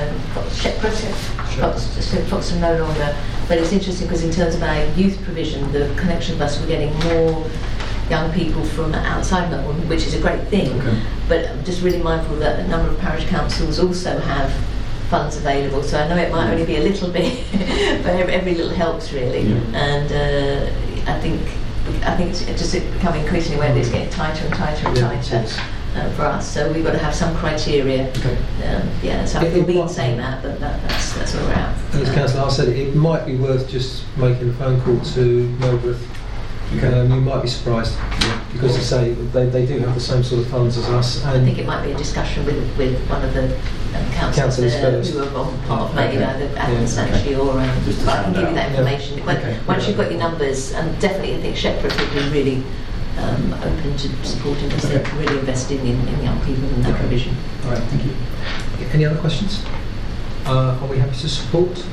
S3: Foxton no longer. But it's interesting because in terms of our youth provision, the connection bus, we're getting more young people from outside Melbourne, which is a great thing.
S9: Okay.
S3: But I'm just really mindful that a number of parish councils also have funds available, so I know it might only be a little bit, but every little helps really. And I think it's just becoming increasingly where it's getting tighter and tighter and tighter for us. So we've got to have some criteria.
S9: Okay.
S3: So I've been saying that, but that's where we're at.
S1: As Councillor said, it might be worth just making a phone call to Melbourne. You might be surprised because they do have the same sort of funds as us. And
S3: I think it might be a discussion with one of the councillors who are on part of maybe either Athens actually or I can give you that information. Once you've got your numbers, and definitely I think Shepherd would be really open to supporting this. They're really investing in young people in that provision.
S1: All right, thank you. Any other questions? Are we happy to support?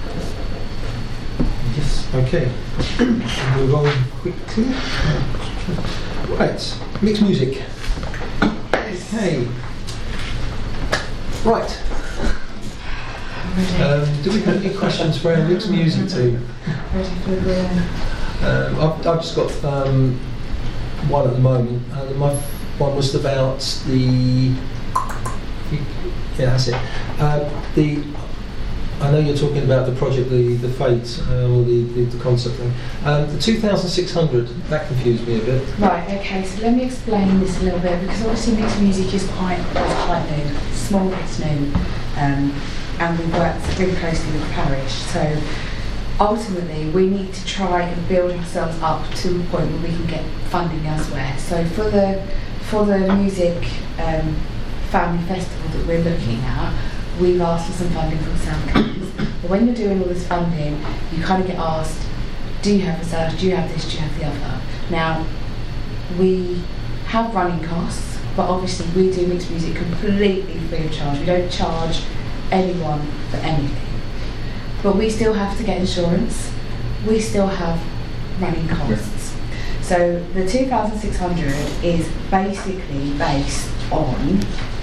S1: Yes, okay. Move on quickly. Right, mixed music. Okay. Right. Do we have any questions for our mixed music team? I've just got one at the moment. My one was about the. Yeah, that's it. I know you're talking about the project, the Fate, or the concert thing. The 2,600, that confused me a bit.
S10: Right, okay, so let me explain this a little bit, because obviously mixed music is quite new, small, it's new, and we work really closely with the parish. So ultimately, we need to try and build ourselves up to a point where we can get funding elsewhere. So for the music family festival that we're looking at, we've asked for some funding from South Cambs. But when you're doing all this funding, you kind of get asked, do you have research, do you have this, do you have the other? Now, we have running costs, but obviously we do mixed music completely free of charge. We don't charge anyone for anything. But we still have to get insurance. We still have running costs. So the 2,600 is basically based on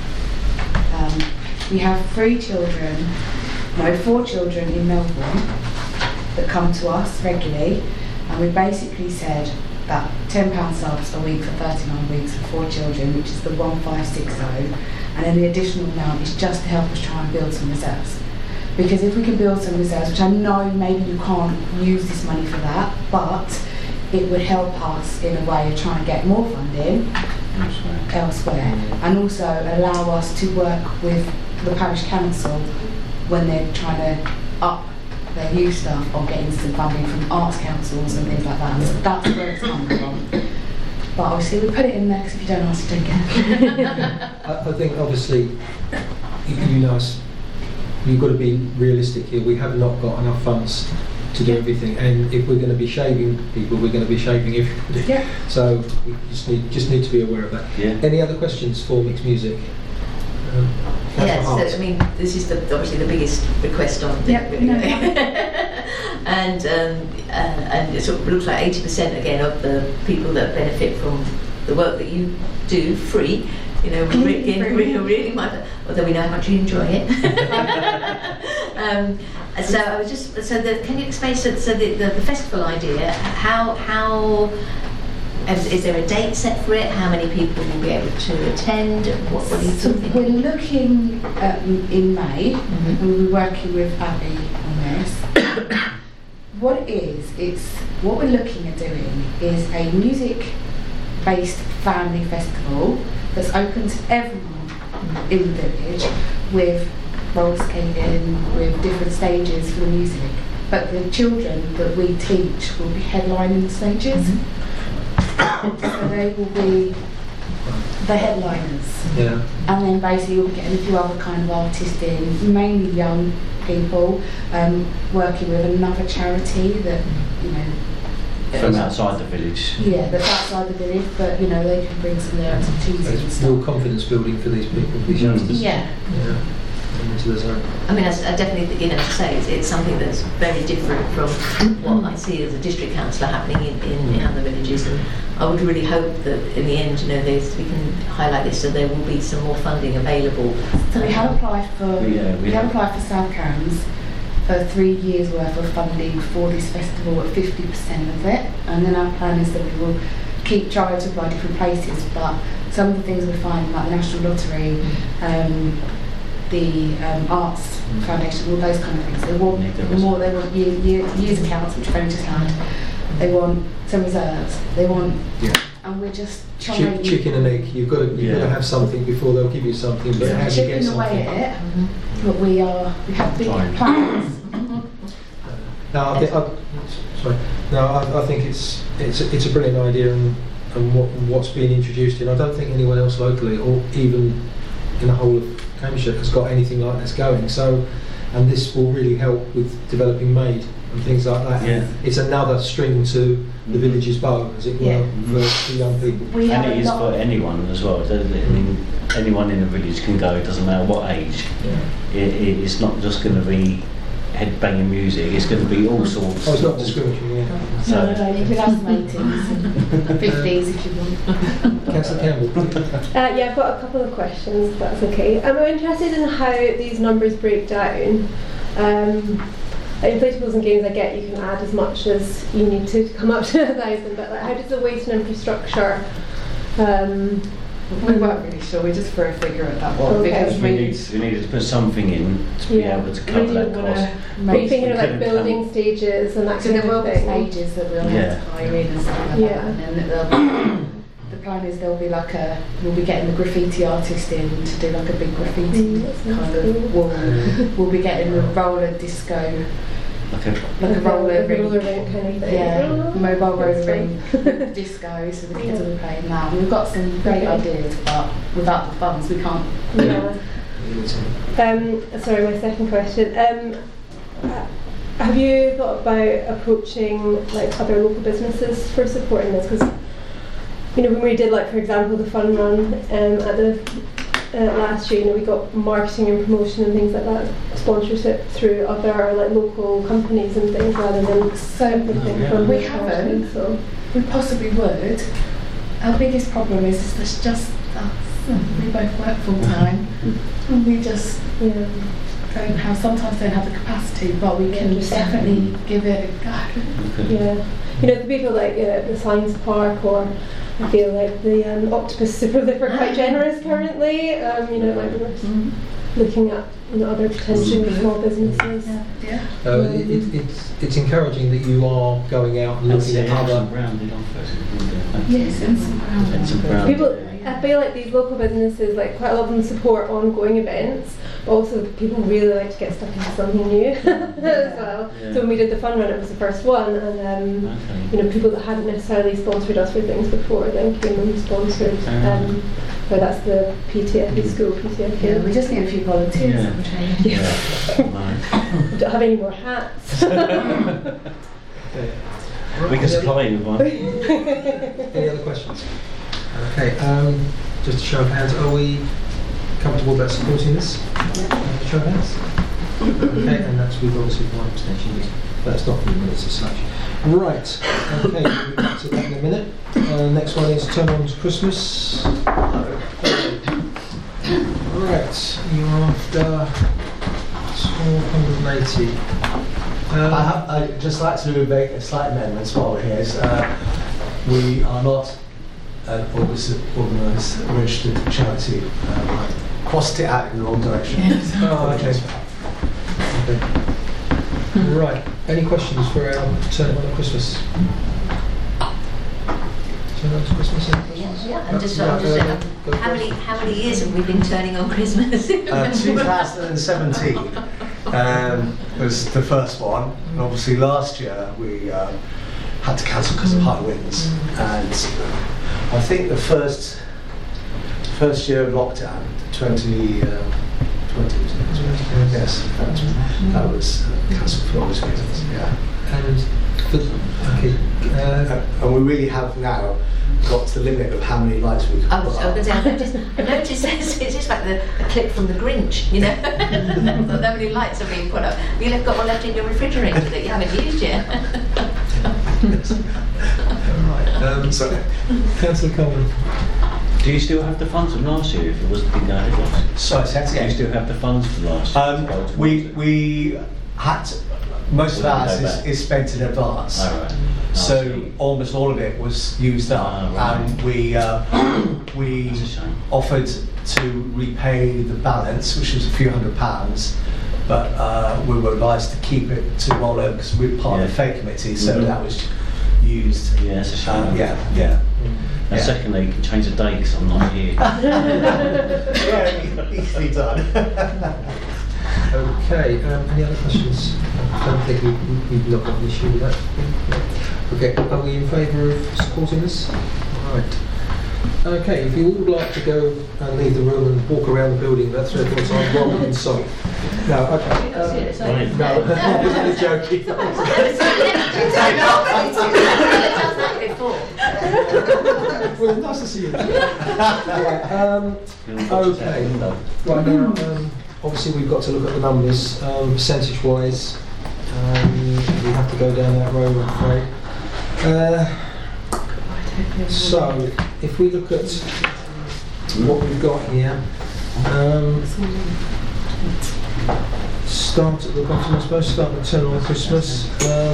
S10: we have 4 children in Melbourne that come to us regularly, and we basically said that £10 subs a week for 39 weeks for 4 children, which is the 1560, and then the additional amount is just to help us try and build some reserves. Because if we can build some reserves, which I know maybe you can't use this money for that, but it would help us in a way of trying to get more funding elsewhere, and also allow us to work with the parish council when they're trying to up their youth stuff on getting some funding from arts councils and things like that. So that's where it's coming from. But obviously we put it in there because if you don't ask, you don't get it.
S1: I think obviously, you know us, you've got to be realistic here. We have not got enough funds to do everything, and if we're going to be shaving people, we're going to be shaving everybody.
S10: Yeah.
S1: So we just need to be aware of that.
S4: Yeah.
S1: Any other questions for mixed music?
S3: Yes, so, I mean, this is obviously the biggest request on the and it sort of looks like 80% again of the people that benefit from the work that you do free. You know, really much, although we know how much you enjoy it. So I was just can you explain the festival idea? How is there a date set for it? How many people will be able to attend? What are you thinking?
S10: We're looking in May, and we'll be working with Abby on this. What it is, what we're looking at doing is a music-based family festival that's open to everyone in the village, with roller skating, with different stages for the music. But the children that we teach will be headlining the stages. So they will be the headliners.
S1: Yeah.
S10: And then basically you'll be getting a few other kind of artists in, mainly young people, working with another charity that, you know,
S11: from outside the village.
S10: Yeah, that's outside the village, but you know, they can bring some of their expertise and
S1: It's
S10: stuff.
S1: more confidence building for these people, these youngsters.
S3: Yeah.
S1: Into the zone.
S3: I mean, I definitely, to say it's something that's very different from what I see as a district councillor happening in other villages, and I would really hope that in the end, you know, we can highlight this so there will be some more funding available.
S10: So we have applied for South Cambs for 3 years worth of funding for this festival at 50% of it, and then our plan is that we will keep trying to apply different places, but some of the things we find, like the National Lottery, the Arts Foundation, all those kind of things, they want years accounts, which we've only just had. They want some reserves. They want, and we're just trying.
S1: Chicken and egg. You've got to have something before they'll give you something. But how do you get something?
S10: Chipping away at it, but we have big plans.
S1: No, I think it's a brilliant idea, and what's being introduced in. I don't think anyone else locally, or even in the whole of Cambridgeshire, has got anything like this going. So, and this will really help with developing Made and things like that.
S11: Yeah.
S1: It's another string to the village's bow, as it were, for young people.
S11: And it is for anyone as well, doesn't it? I mean, anyone in the village can go. It doesn't matter what age. It's not just going to be head-banging music, it's going to be all sorts.
S1: Oh, it's not discriminatory,
S11: So,
S10: no, you could have some 80s and 50s if you want.
S1: Councillor Campbell.
S6: Yeah, I've got a couple of questions, if that's okay. I'm interested in how these numbers break down. Inflatables and games, I get you can add as much as you need to come up to 1,000, but like, how does the waste and infrastructure
S10: we weren't really sure, we just threw a figure at that one.
S6: Okay.
S10: Because
S11: we needed to put something in to be able to cover that cost.
S6: Are you thinking of like building stages and that
S10: so
S6: kind
S10: there will
S6: of
S10: be
S6: thing?
S10: stages that we'll have to hire in and stuff like that. And then the plan is we'll be getting the graffiti artist in to do like a big graffiti kind of wall. We'll be getting the roller disco, like a roller ring
S6: kind of thing.
S10: Mobile roller ring disco, so the kids will be playing that. We've got some great ideas, but without the funds we can't.
S6: Sorry, my second question. Have you thought about approaching like other local businesses for supporting this? Because when we did, like, for example, the fun run at the last year, we got marketing and promotion and things like that, sponsorship through other like local companies and things rather than everything from
S10: we haven't.
S6: So
S10: we possibly would. Our biggest problem is there's just us. We both work full time, and we just sometimes don't have the capacity, but we can definitely give it a go.
S6: The people like the science park, or I feel like the Octopus Superlift are quite generous currently. Like we're looking at other potential small businesses.
S1: It's encouraging that you are going out and looking at other.
S10: Yes, and some ground.
S6: People, I feel like these local businesses, like quite a lot of them support ongoing events. Also, people really like to get stuck into something new as well. So when we did the fun run, it was the first one, and people that hadn't necessarily sponsored us for things before then came and sponsored. But that's the PTFE school, PTFE.
S10: Yeah, we just need a few volunteers.
S6: We don't have any more hats.
S11: We can supply you with one.
S1: Any other questions? Okay, just a show of hands. Are we comfortable about supporting this? Show of hands. Okay, and that's with obviously one abstention. That's not in the minutes as such. Right, okay, we'll be back to that in a minute. Next one is Turn On Christmas. Right, you're after 480.
S12: I'd just like to make a slight amendment while we're here. We are not an organised registered charity. I crossed it out in the wrong direction.
S1: Okay. Right. Any questions for our Turn On Christmas? Turn On Christmas?
S3: How many years have we been turning on Christmas?
S12: 2017 was the first one, and obviously last year we had to cancel because of high winds, and I think the first year of lockdown, 2020, yes, that was cancelled for obvious reasons. And we really have now got to the limit of how many lights we can put up.
S3: I noticed it's just like a clip from The Grinch, How many lights are being put up. You've got one left in your refrigerator that you haven't used yet.
S1: Right. Councillor Coleman.
S11: Do you still have the funds from last year if it wasn't been going ahead?
S12: Sorry,
S11: do you still have the funds from last year?
S12: We had to, most of
S11: Will you
S12: ours
S11: go back?
S12: is spent in advance.
S11: All right.
S12: So
S11: I see.
S12: almost all of it was used up,
S11: right.
S12: and we
S11: That's a shame.
S12: offered to repay the balance, which was a few £100s, but we were advised to keep it to roll over because we're part of the fair committee, so
S11: Mhm.
S12: that was used.
S11: Yeah, it's a shame.
S12: Yeah.
S11: And
S12: Yeah.
S11: secondly, you can change the date because I'm not here.
S12: Yeah, easily done.
S1: Okay, any other questions? I don't think we've not got an issue with that. Okay, are we in favour of supporting this? Right. Okay, if you all would like to go and leave the room and walk around the building about 3 or 4 times while we consult. No, okay. No, I was only joking. Well, it's nice to see you. Yeah, okay. Right now, obviously we've got to look at the numbers, percentage-wise. We have to go down that road, I'm afraid. So, if we look at what we've got here, start at the bottom, I suppose, start with Turn On Christmas.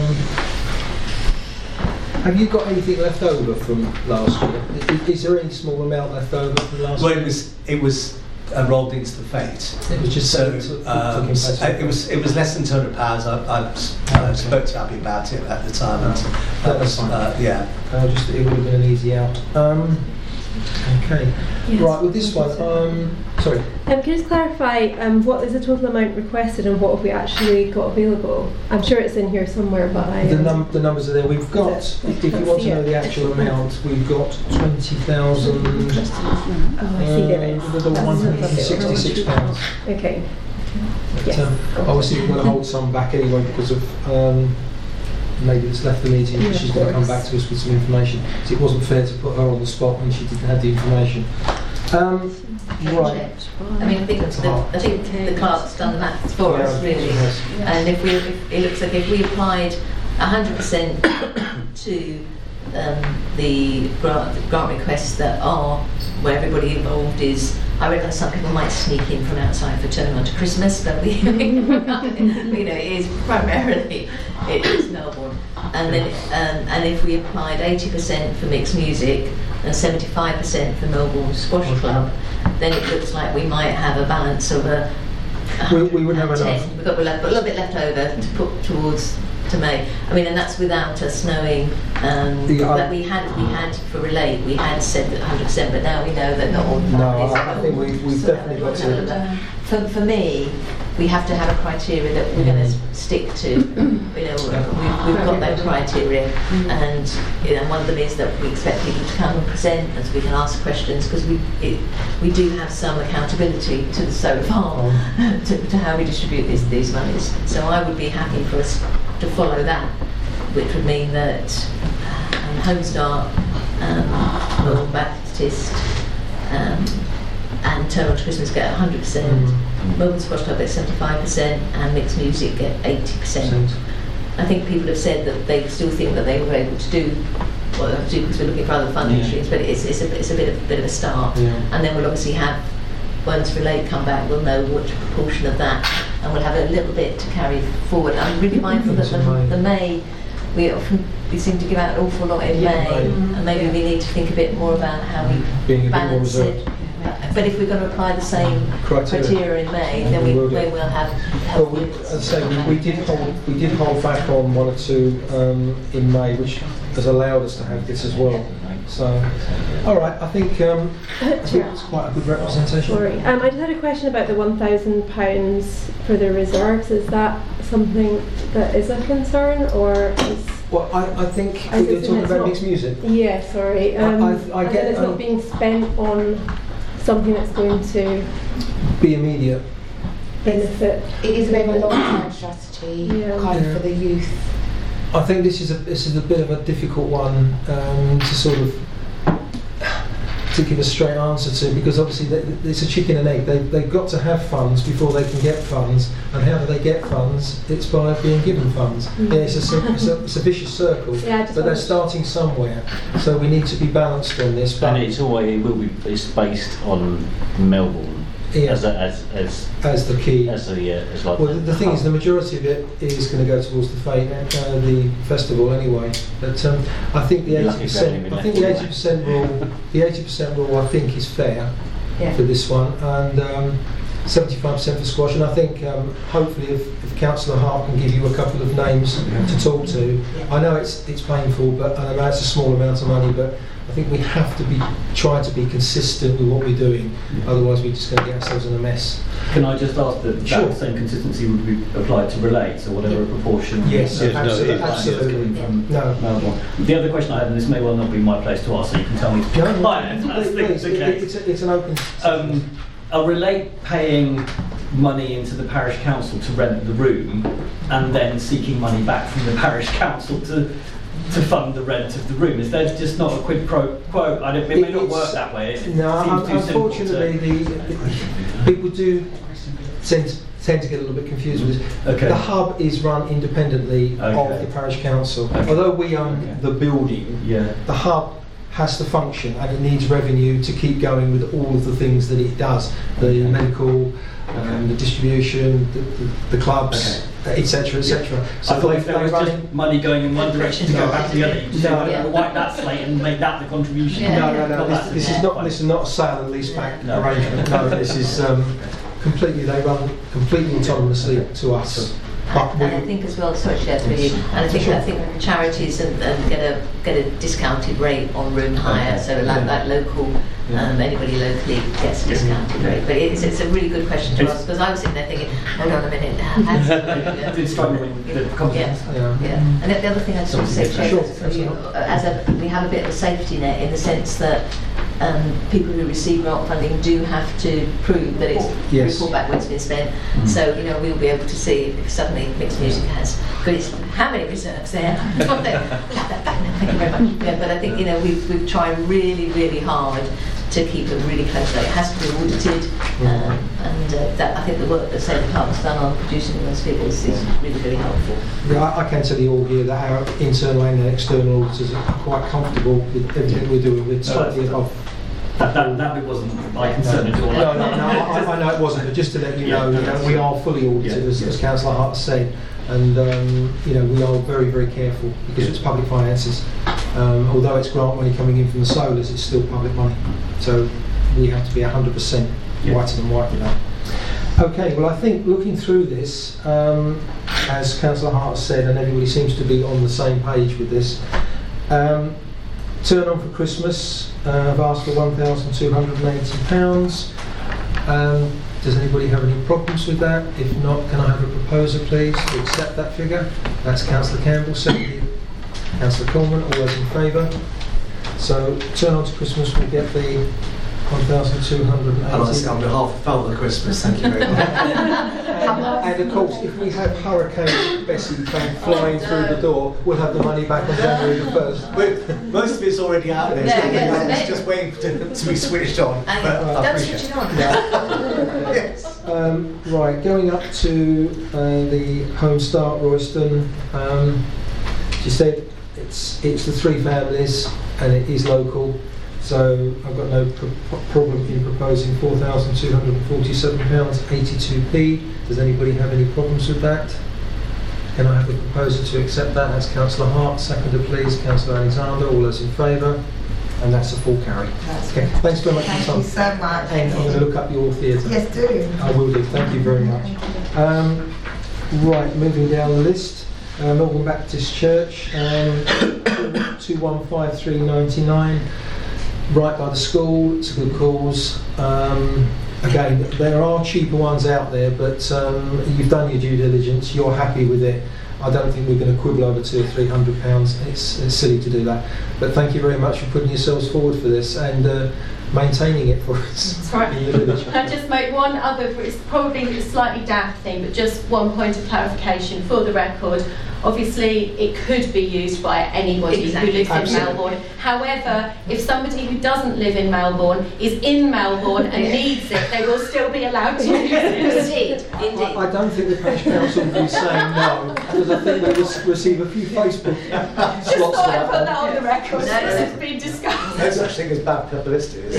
S1: Have you got anything left over from last year? Is there any small amount left over from last
S12: Well,
S1: year?
S12: it was rolled into the fate.
S1: It was just
S12: So
S1: it
S12: it was less than £200. I spoke to Abby about it at the time, and that was
S1: fine.
S12: yeah.
S1: Just it would have been an easy out. Okay.
S6: Yes.
S1: Right, with this one, sorry.
S6: Can you just clarify what is the total amount requested and what have we actually got available? I'm sure it's in here somewhere, but
S1: The numbers are there. We've got, if you want to know the actual amount, we've got 20,000.
S6: Oh, I see there is.
S1: £166.
S6: Okay.
S1: But,
S6: Yes.
S1: obviously, we're going to hold some back anyway because of maybe it's left the meeting.
S6: Yeah,
S1: She's
S6: of
S1: going to come
S6: course.
S1: back to us with some information. So it wasn't fair to put her on the spot when she didn't have the information. Right.
S3: I mean, I think the clerk's done the maths for us,
S1: Yeah,
S3: really.
S1: she has.
S3: And if it looks like if we applied 100% to the grant requests that are where everybody involved is, I realise some people might sneak in from outside for Turn On to Christmas, but we, you know, it is primarily it is Melbourne. And then and if we applied 80% for mixed music and 75% for Melbourne Squash Club, then it looks like we might have a balance of
S1: We would have
S3: 10.
S1: enough.
S3: We've got a little bit left over to put towards to May. I mean, and that's without us knowing that we had for Relate, we had said that 100%, but now we know that not all the
S1: No,
S3: families
S1: I think we've definitely got to.
S3: For me, we have to have a criteria that we're going to stick to. You know, we've got that criteria, and you know, one of them is that we expect people to come and present, and so we can ask questions because we do have some accountability to the so far to how we distribute these monies. So I would be happy for us to follow that, which would mean that Home Start, Melbourne Baptist, and Turn On to Christmas get 100%, Melbourne Squash Club get 75%, and Mixed Music get 80%. I think people have said that they still think that they were able to do what they have to do because we're looking for other funding streams, but it's a bit of a start.
S1: Yeah.
S3: And then we'll obviously have, once Relate come back, we'll know what proportion of that, and we'll have a little bit to carry forward. I'm really mindful that the May, we seem to give out an awful lot in May, and maybe we need to think a bit more about how we
S1: Being a bit more
S3: balance it.
S1: reserved.
S3: But if we're going to apply the same criteria in May, then we will have
S1: Well, as I say, we did hold back on 1 or 2 in May, which has allowed us to have this as well. So, all right, I think it's quite a good representation.
S6: Sorry, I just had a question about the £1,000 for the reserves. Is that something that is a concern, or is?
S1: Well, I think
S6: I
S1: you're
S6: just
S1: talking
S6: think
S1: about
S6: it's
S1: mixed music.
S6: Yeah, sorry.
S1: I
S6: And
S1: get
S6: it's not being spent on something that's going to
S1: be immediate.
S6: benefit.
S10: It is a bit of a long-term strategy, kind of for the youth.
S1: I think this is a bit of a difficult one to sort of to give a straight answer to, because obviously it's a chicken and egg. They've got to have funds before they can get funds, and how do they get funds? It's by being given funds. Yeah, it's a vicious circle, but they're starting somewhere. So we need to be balanced on this.
S11: And it's based on Melbourne
S1: Yeah.
S11: as
S1: the key.
S11: as like.
S1: Well, the thing is, the majority of it is going to go towards the festival anyway. But I think the 80%. I think the 80% rule. The 80% rule, I think, is fair for this one, and 75% for squash. And I think hopefully, if Councillor Hart can give you a couple of names to talk to, I know it's painful, but I know it's a small amount of money, but I think we have to try to be consistent with what we're doing. Otherwise, we're just going to get ourselves in a mess.
S9: Can I just ask that that same consistency would be applied to Relate, so whatever proportion?
S1: Yes, absolutely.
S9: No. The other question I had, and this may well not be my place to ask, so you can tell me to be quiet.
S1: It's an open.
S9: Are Relate paying money into the parish council to rent the room, and then seeking money back from the parish council to fund the rent of the room? Is there just not a quid pro quo? It may not work that way.
S1: Unfortunately, people do tend to get a little bit confused with this.
S9: Okay.
S1: The hub is run independently of the parish council. Okay. Although we own the building, the hub has to function and it needs revenue to keep going with all of the things that it does. The medical, the distribution, the clubs, etc., etc.
S9: So I thought if there was just money going in one direction to go back to the other, you say, wipe that slate and make that the contribution.
S1: No. This is not a sale and lease back arrangement. No, this is completely. They run completely autonomously to us.
S3: And I think as well, sorry, Chair, through you. And I think charities get a discounted rate on room hire. So like local, anybody locally gets a discounted rate. But it's a really good question to ask, because I was sitting there thinking, hold on a minute,
S9: I did struggle with the confidence.
S3: And the other thing I just want to say, Chair, we have a bit of a safety net in the sense that people who receive grant funding do have to prove that it's report back when it's been spent. So we'll be able to see if suddenly Mixed Music has how many reserves there. Thank you very much. But I think we've tried really, really hard to keep a really close eye. It has to be audited, and I think the work that Save the Club has done on producing those figures is really, really helpful.
S1: Yeah, I can tell you all here that our internal and external auditors are quite comfortable with everything we're doing. We're totally above.
S9: That bit wasn't my concern at all.
S1: No, I know it wasn't, but just to let you know, we are fully audited, as Councillor Hart said, and we are very, very careful because it's public finances. Although it's grant money coming in from the solars, it's still public money. So we have to be 100% whiter than white with that. Okay, well I think looking through this, as Councillor Hart said, and everybody seems to be on the same page with this, turn on for Christmas, I've asked for £1,280. Does anybody have any problems with that? If not, can I have a proposer please to accept that figure? That's Councillor Campbell, seconded Councillor Coleman, all those in favour. So turn on to Christmas, we get the 1,280.
S12: And I say on behalf of Father Christmas, thank you very much.
S1: And of course, if we have Hurricane Bessie come flying through the door, we'll have the money back on January the 1st.
S12: Most of it's already out there, it's just waiting to be switched on.
S3: Don't switch it on.
S12: Yes.
S1: Right, going up to the Home Start Royston, she said it's the three families and it is local. So I've got no problem in proposing £4,247.82p. Does anybody have any problems with that? Can I have a proposer to accept that? That's Councillor Hart, seconder please, Councillor Alexander, all those in favour? And that's a full carry. Okay. Thanks very much for your time.
S8: Thank you so much.
S1: And I'm going to look up your theatre.
S8: Yes, do.
S1: I will do, thank you very much. Right, moving down the list. Melbourne Baptist Church, 2153.99. Right by the school, it's a good cause. Again, there are cheaper ones out there, but you've done your due diligence, you're happy with it. I don't think we're going to quibble over £200 or £300. It's silly to do that. But thank you very much for putting yourselves forward for this and maintaining it for us.
S7: That's right.
S1: In the village.
S7: Can I just make one other, it's probably a slightly daft thing, but just one point of clarification for the record. Obviously, it could be used by anybody who lives in Melbourne. However, if somebody who doesn't live in Melbourne is in Melbourne and needs it, they will still be allowed to use it.
S3: Indeed.
S1: I don't think the parish council will be saying no, because I think they will receive a few Facebook
S7: Just
S1: slots
S7: thought
S1: for
S7: I'd put
S1: that.
S7: that on the record. This has been discussed.
S12: No such thing as bad publicity, is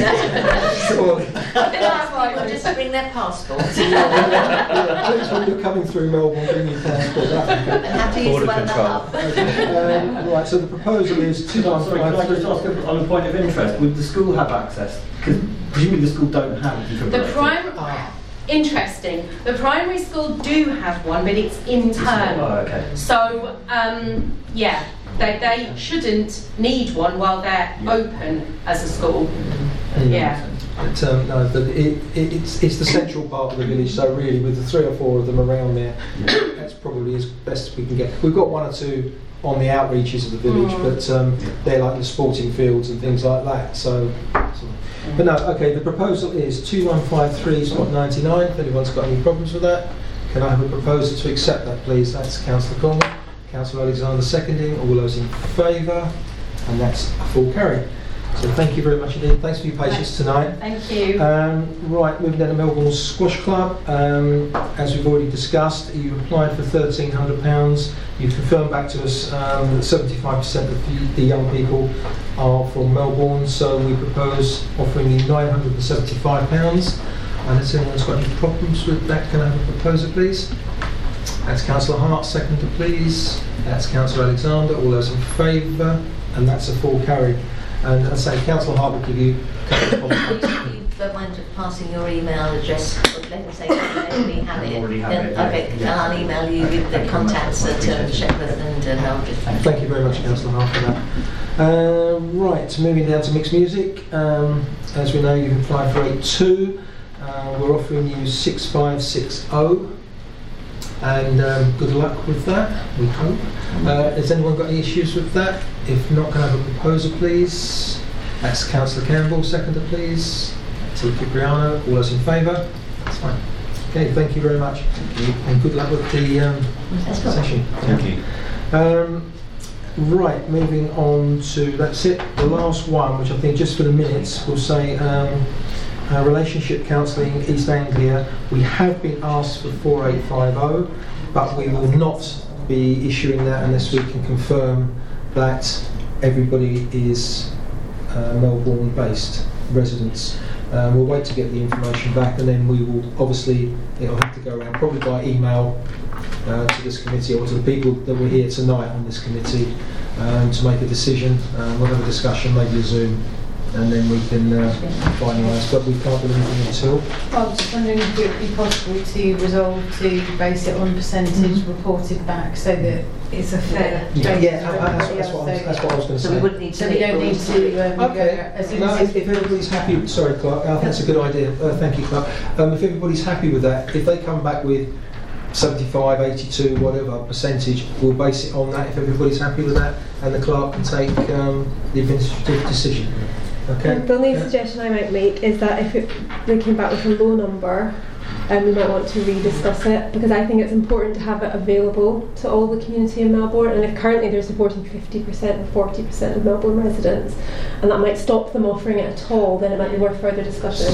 S1: Surely.
S3: People just bring their passports.
S1: Please, when you're coming through Melbourne, bring your passport. That'd be good.
S3: And have to use
S11: Border
S3: one in the
S11: control.
S3: hub.
S1: Right, so the proposal is
S9: Sorry, can I just
S1: 2153.
S9: ask on a point of interest? Would the school have access? Because presumably the school don't have a defibrillator.
S7: Interesting. The primary school do have one, but it's internal.
S9: Oh, okay.
S7: So, yeah, they shouldn't need one while they're open as a school. Yeah.
S1: But, no, but it's the central part of the village, so really with the 3 or 4 of them around there, that's probably as best as we can get. We've got 1 or 2 on the outreaches of the village, but they're like the sporting fields and things like that. But no, okay, the proposal is 2153 spot 99. If anyone's got any problems with that, can I have a proposal to accept that, please? That's Councillor Coleman, Councillor Alexander seconding. All those in favour, and that's a full carry. So thank you very much indeed. Thanks for your patience tonight.
S7: Thank you.
S1: Right, moving down to Melbourne Squash Club. As we've already discussed, you applied for £1,300. You confirmed back to us that 75% of the young people are from Melbourne, so we propose offering you £975. And if anyone's got any problems with that, can I have a proposer, please? That's Councillor Hart, seconder, please. That's Councillor Alexander. All those in favour, and that's a full carry. And as I say, Councillor Hart will give you a couple of contacts.
S3: If you don't mind passing your email address, or let me say let me have it.
S9: already have
S3: Then,
S9: it,
S3: okay,
S9: yeah.
S3: and I'll email you with the contacts at Shepherd and Eldred.
S1: Thank you very much, Councillor Hart, for that. Right, moving down to mixed music. As we know, you've applied for 82. We're offering you 6560. And good luck with that, we hope. Has anyone got any issues with that? If not, can I have a proposer, please? That's Councillor Campbell, seconder, please. Councillor Cipriano, all those in favour? That's fine. Okay, thank you very much. Thank you. And good luck with the session.
S11: Thank you.
S1: Right, moving on to, that's it, the last one, which I think just for the minutes, we'll say relationship counselling East Anglia. We have been asked for 4850, but we will not be issuing that unless we can confirm that everybody is Melbourne based residents. We'll wait to get the information back, and then we will, obviously it'll have to go around probably by email to this committee or to the people that were here tonight on this committee to make a decision. We'll have a discussion, maybe a Zoom, and then we can finalise, but we can't do anything until.
S2: I was just wondering if it would be possible to resolve to base it on percentage reported back so that it's a fair
S1: That's what I was going to say.
S3: So we wouldn't need to.
S2: So we don't need to go as soon as
S1: if everybody's happy, sorry Clark, I think that's a good idea, thank you Clark. If everybody's happy with that, if they come back with 75, 82, whatever percentage, we'll base it on that if everybody's happy with that, and the clerk can take the administrative decision. Okay.
S6: The only suggestion I might make is that if they came back with a low number, we might want to rediscuss it, because I think it's important to have it available to all the community in Melbourne, and if currently they're supporting 50% or 40% of Melbourne residents, and that might stop them offering it at all, then it might be worth further discussion.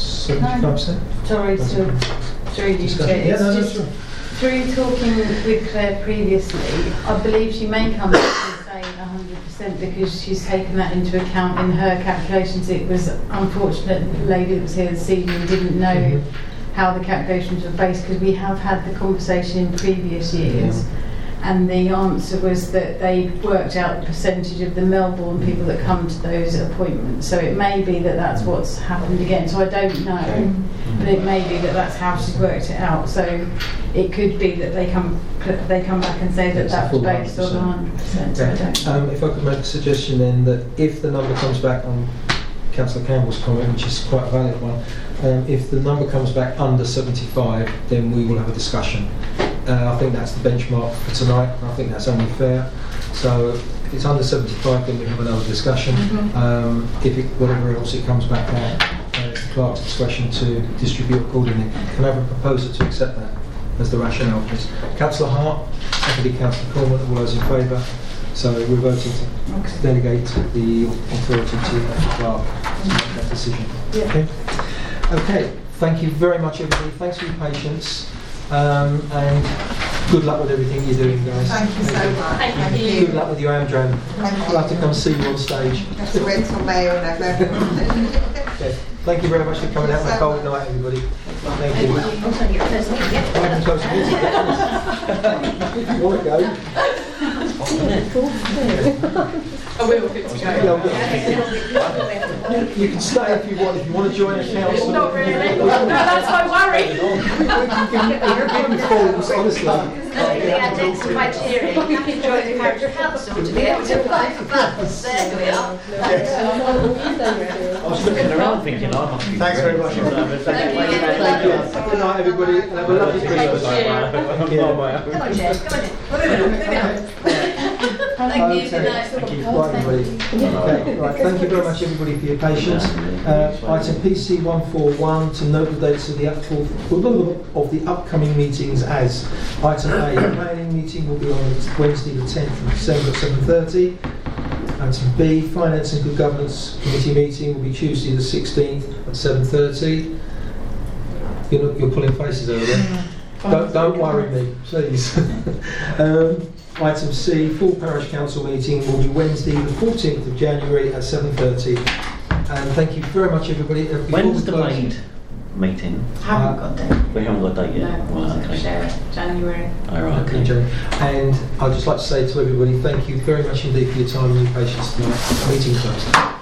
S1: 75%?
S2: Sorry to through you, Chair.
S1: Yeah, no,
S2: It's just through talking with Claire previously, I believe she may come back and say 100% because she's taken that into account in her calculations. It was unfortunate the lady that was here this evening didn't know how the calculations were based, because we have had the conversation in previous years. And the answer was that they worked out the percentage of the Melbourne people that come to those appointments. So it may be that that's what's happened again. So I don't know, but it may be that that's how she's worked it out. So it could be that they come back and say that that was based on 100%. So I don't know.
S1: If I could make a suggestion then, that if the number comes back on Councillor Campbell's comment, which is quite a valid one, if the number comes back under 75, then we will have a discussion. I think that's the benchmark for tonight, and I think that's only fair. So if it's under 75, then we have another discussion. If it, whatever else it comes back at, it's the clerk's discretion to distribute accordingly. Can I have a proposal to accept that as the rationale, please? Councillor Hart, secondly Councillor Coleman, all those in favour. So we're voting to delegate the authority to the clerk to make that decision. Okay. Okay. Thank you very much, everybody. Thanks for your patience. And Good luck with everything you're doing, guys.
S8: Thank you so much.
S7: Thank you.
S1: Good luck with your Amdram. I'll have to come see you on stage.
S8: Have to wait till May or November.
S1: Okay. Thank you very much for coming out on a cold night, everybody. Thank you.
S3: Also, your first meeting, yeah.
S1: I can close the meeting. If you want to go.
S7: I will if it's to go.
S1: You can stay if you want. If you want to join the council.
S7: Not really. No, that's my worry.
S1: We can give you forms, honestly.
S3: Yeah, next to my cheering, you have to join the parish council to be able to apply for funds. There we are.
S11: I was looking around thinking I must be.
S12: Thanks very much.
S1: Thank you. Good night, everybody. And have a lovely Christmas.
S3: Come on, Jess, come on, Jess. Thank you, good night.
S1: Thank you. Right, everybody. Okay, right. Thank you very much, everybody, for your patience. Item PC 141 to note the dates of the upcoming meetings as item A. The planning meeting will be on Wednesday, the 10th of December at 7:30. Item B. Finance and Good Governance Committee meeting will be Tuesday, the 16th at 7:30. You're pulling faces over there. Don't worry me, please. Item C, full parish council meeting will be Wednesday, the 14th of January at 7:30. And thank you very much, everybody.
S11: When's the maid meeting?
S2: Haven't got that.
S11: We haven't got that yet.
S2: No,
S11: Well, okay.
S2: January.
S11: All right.
S1: Okay,
S11: Okay.
S1: Joe. And I'd just like to say to everybody, thank you very much indeed for your time and your patience tonight. Meeting closed.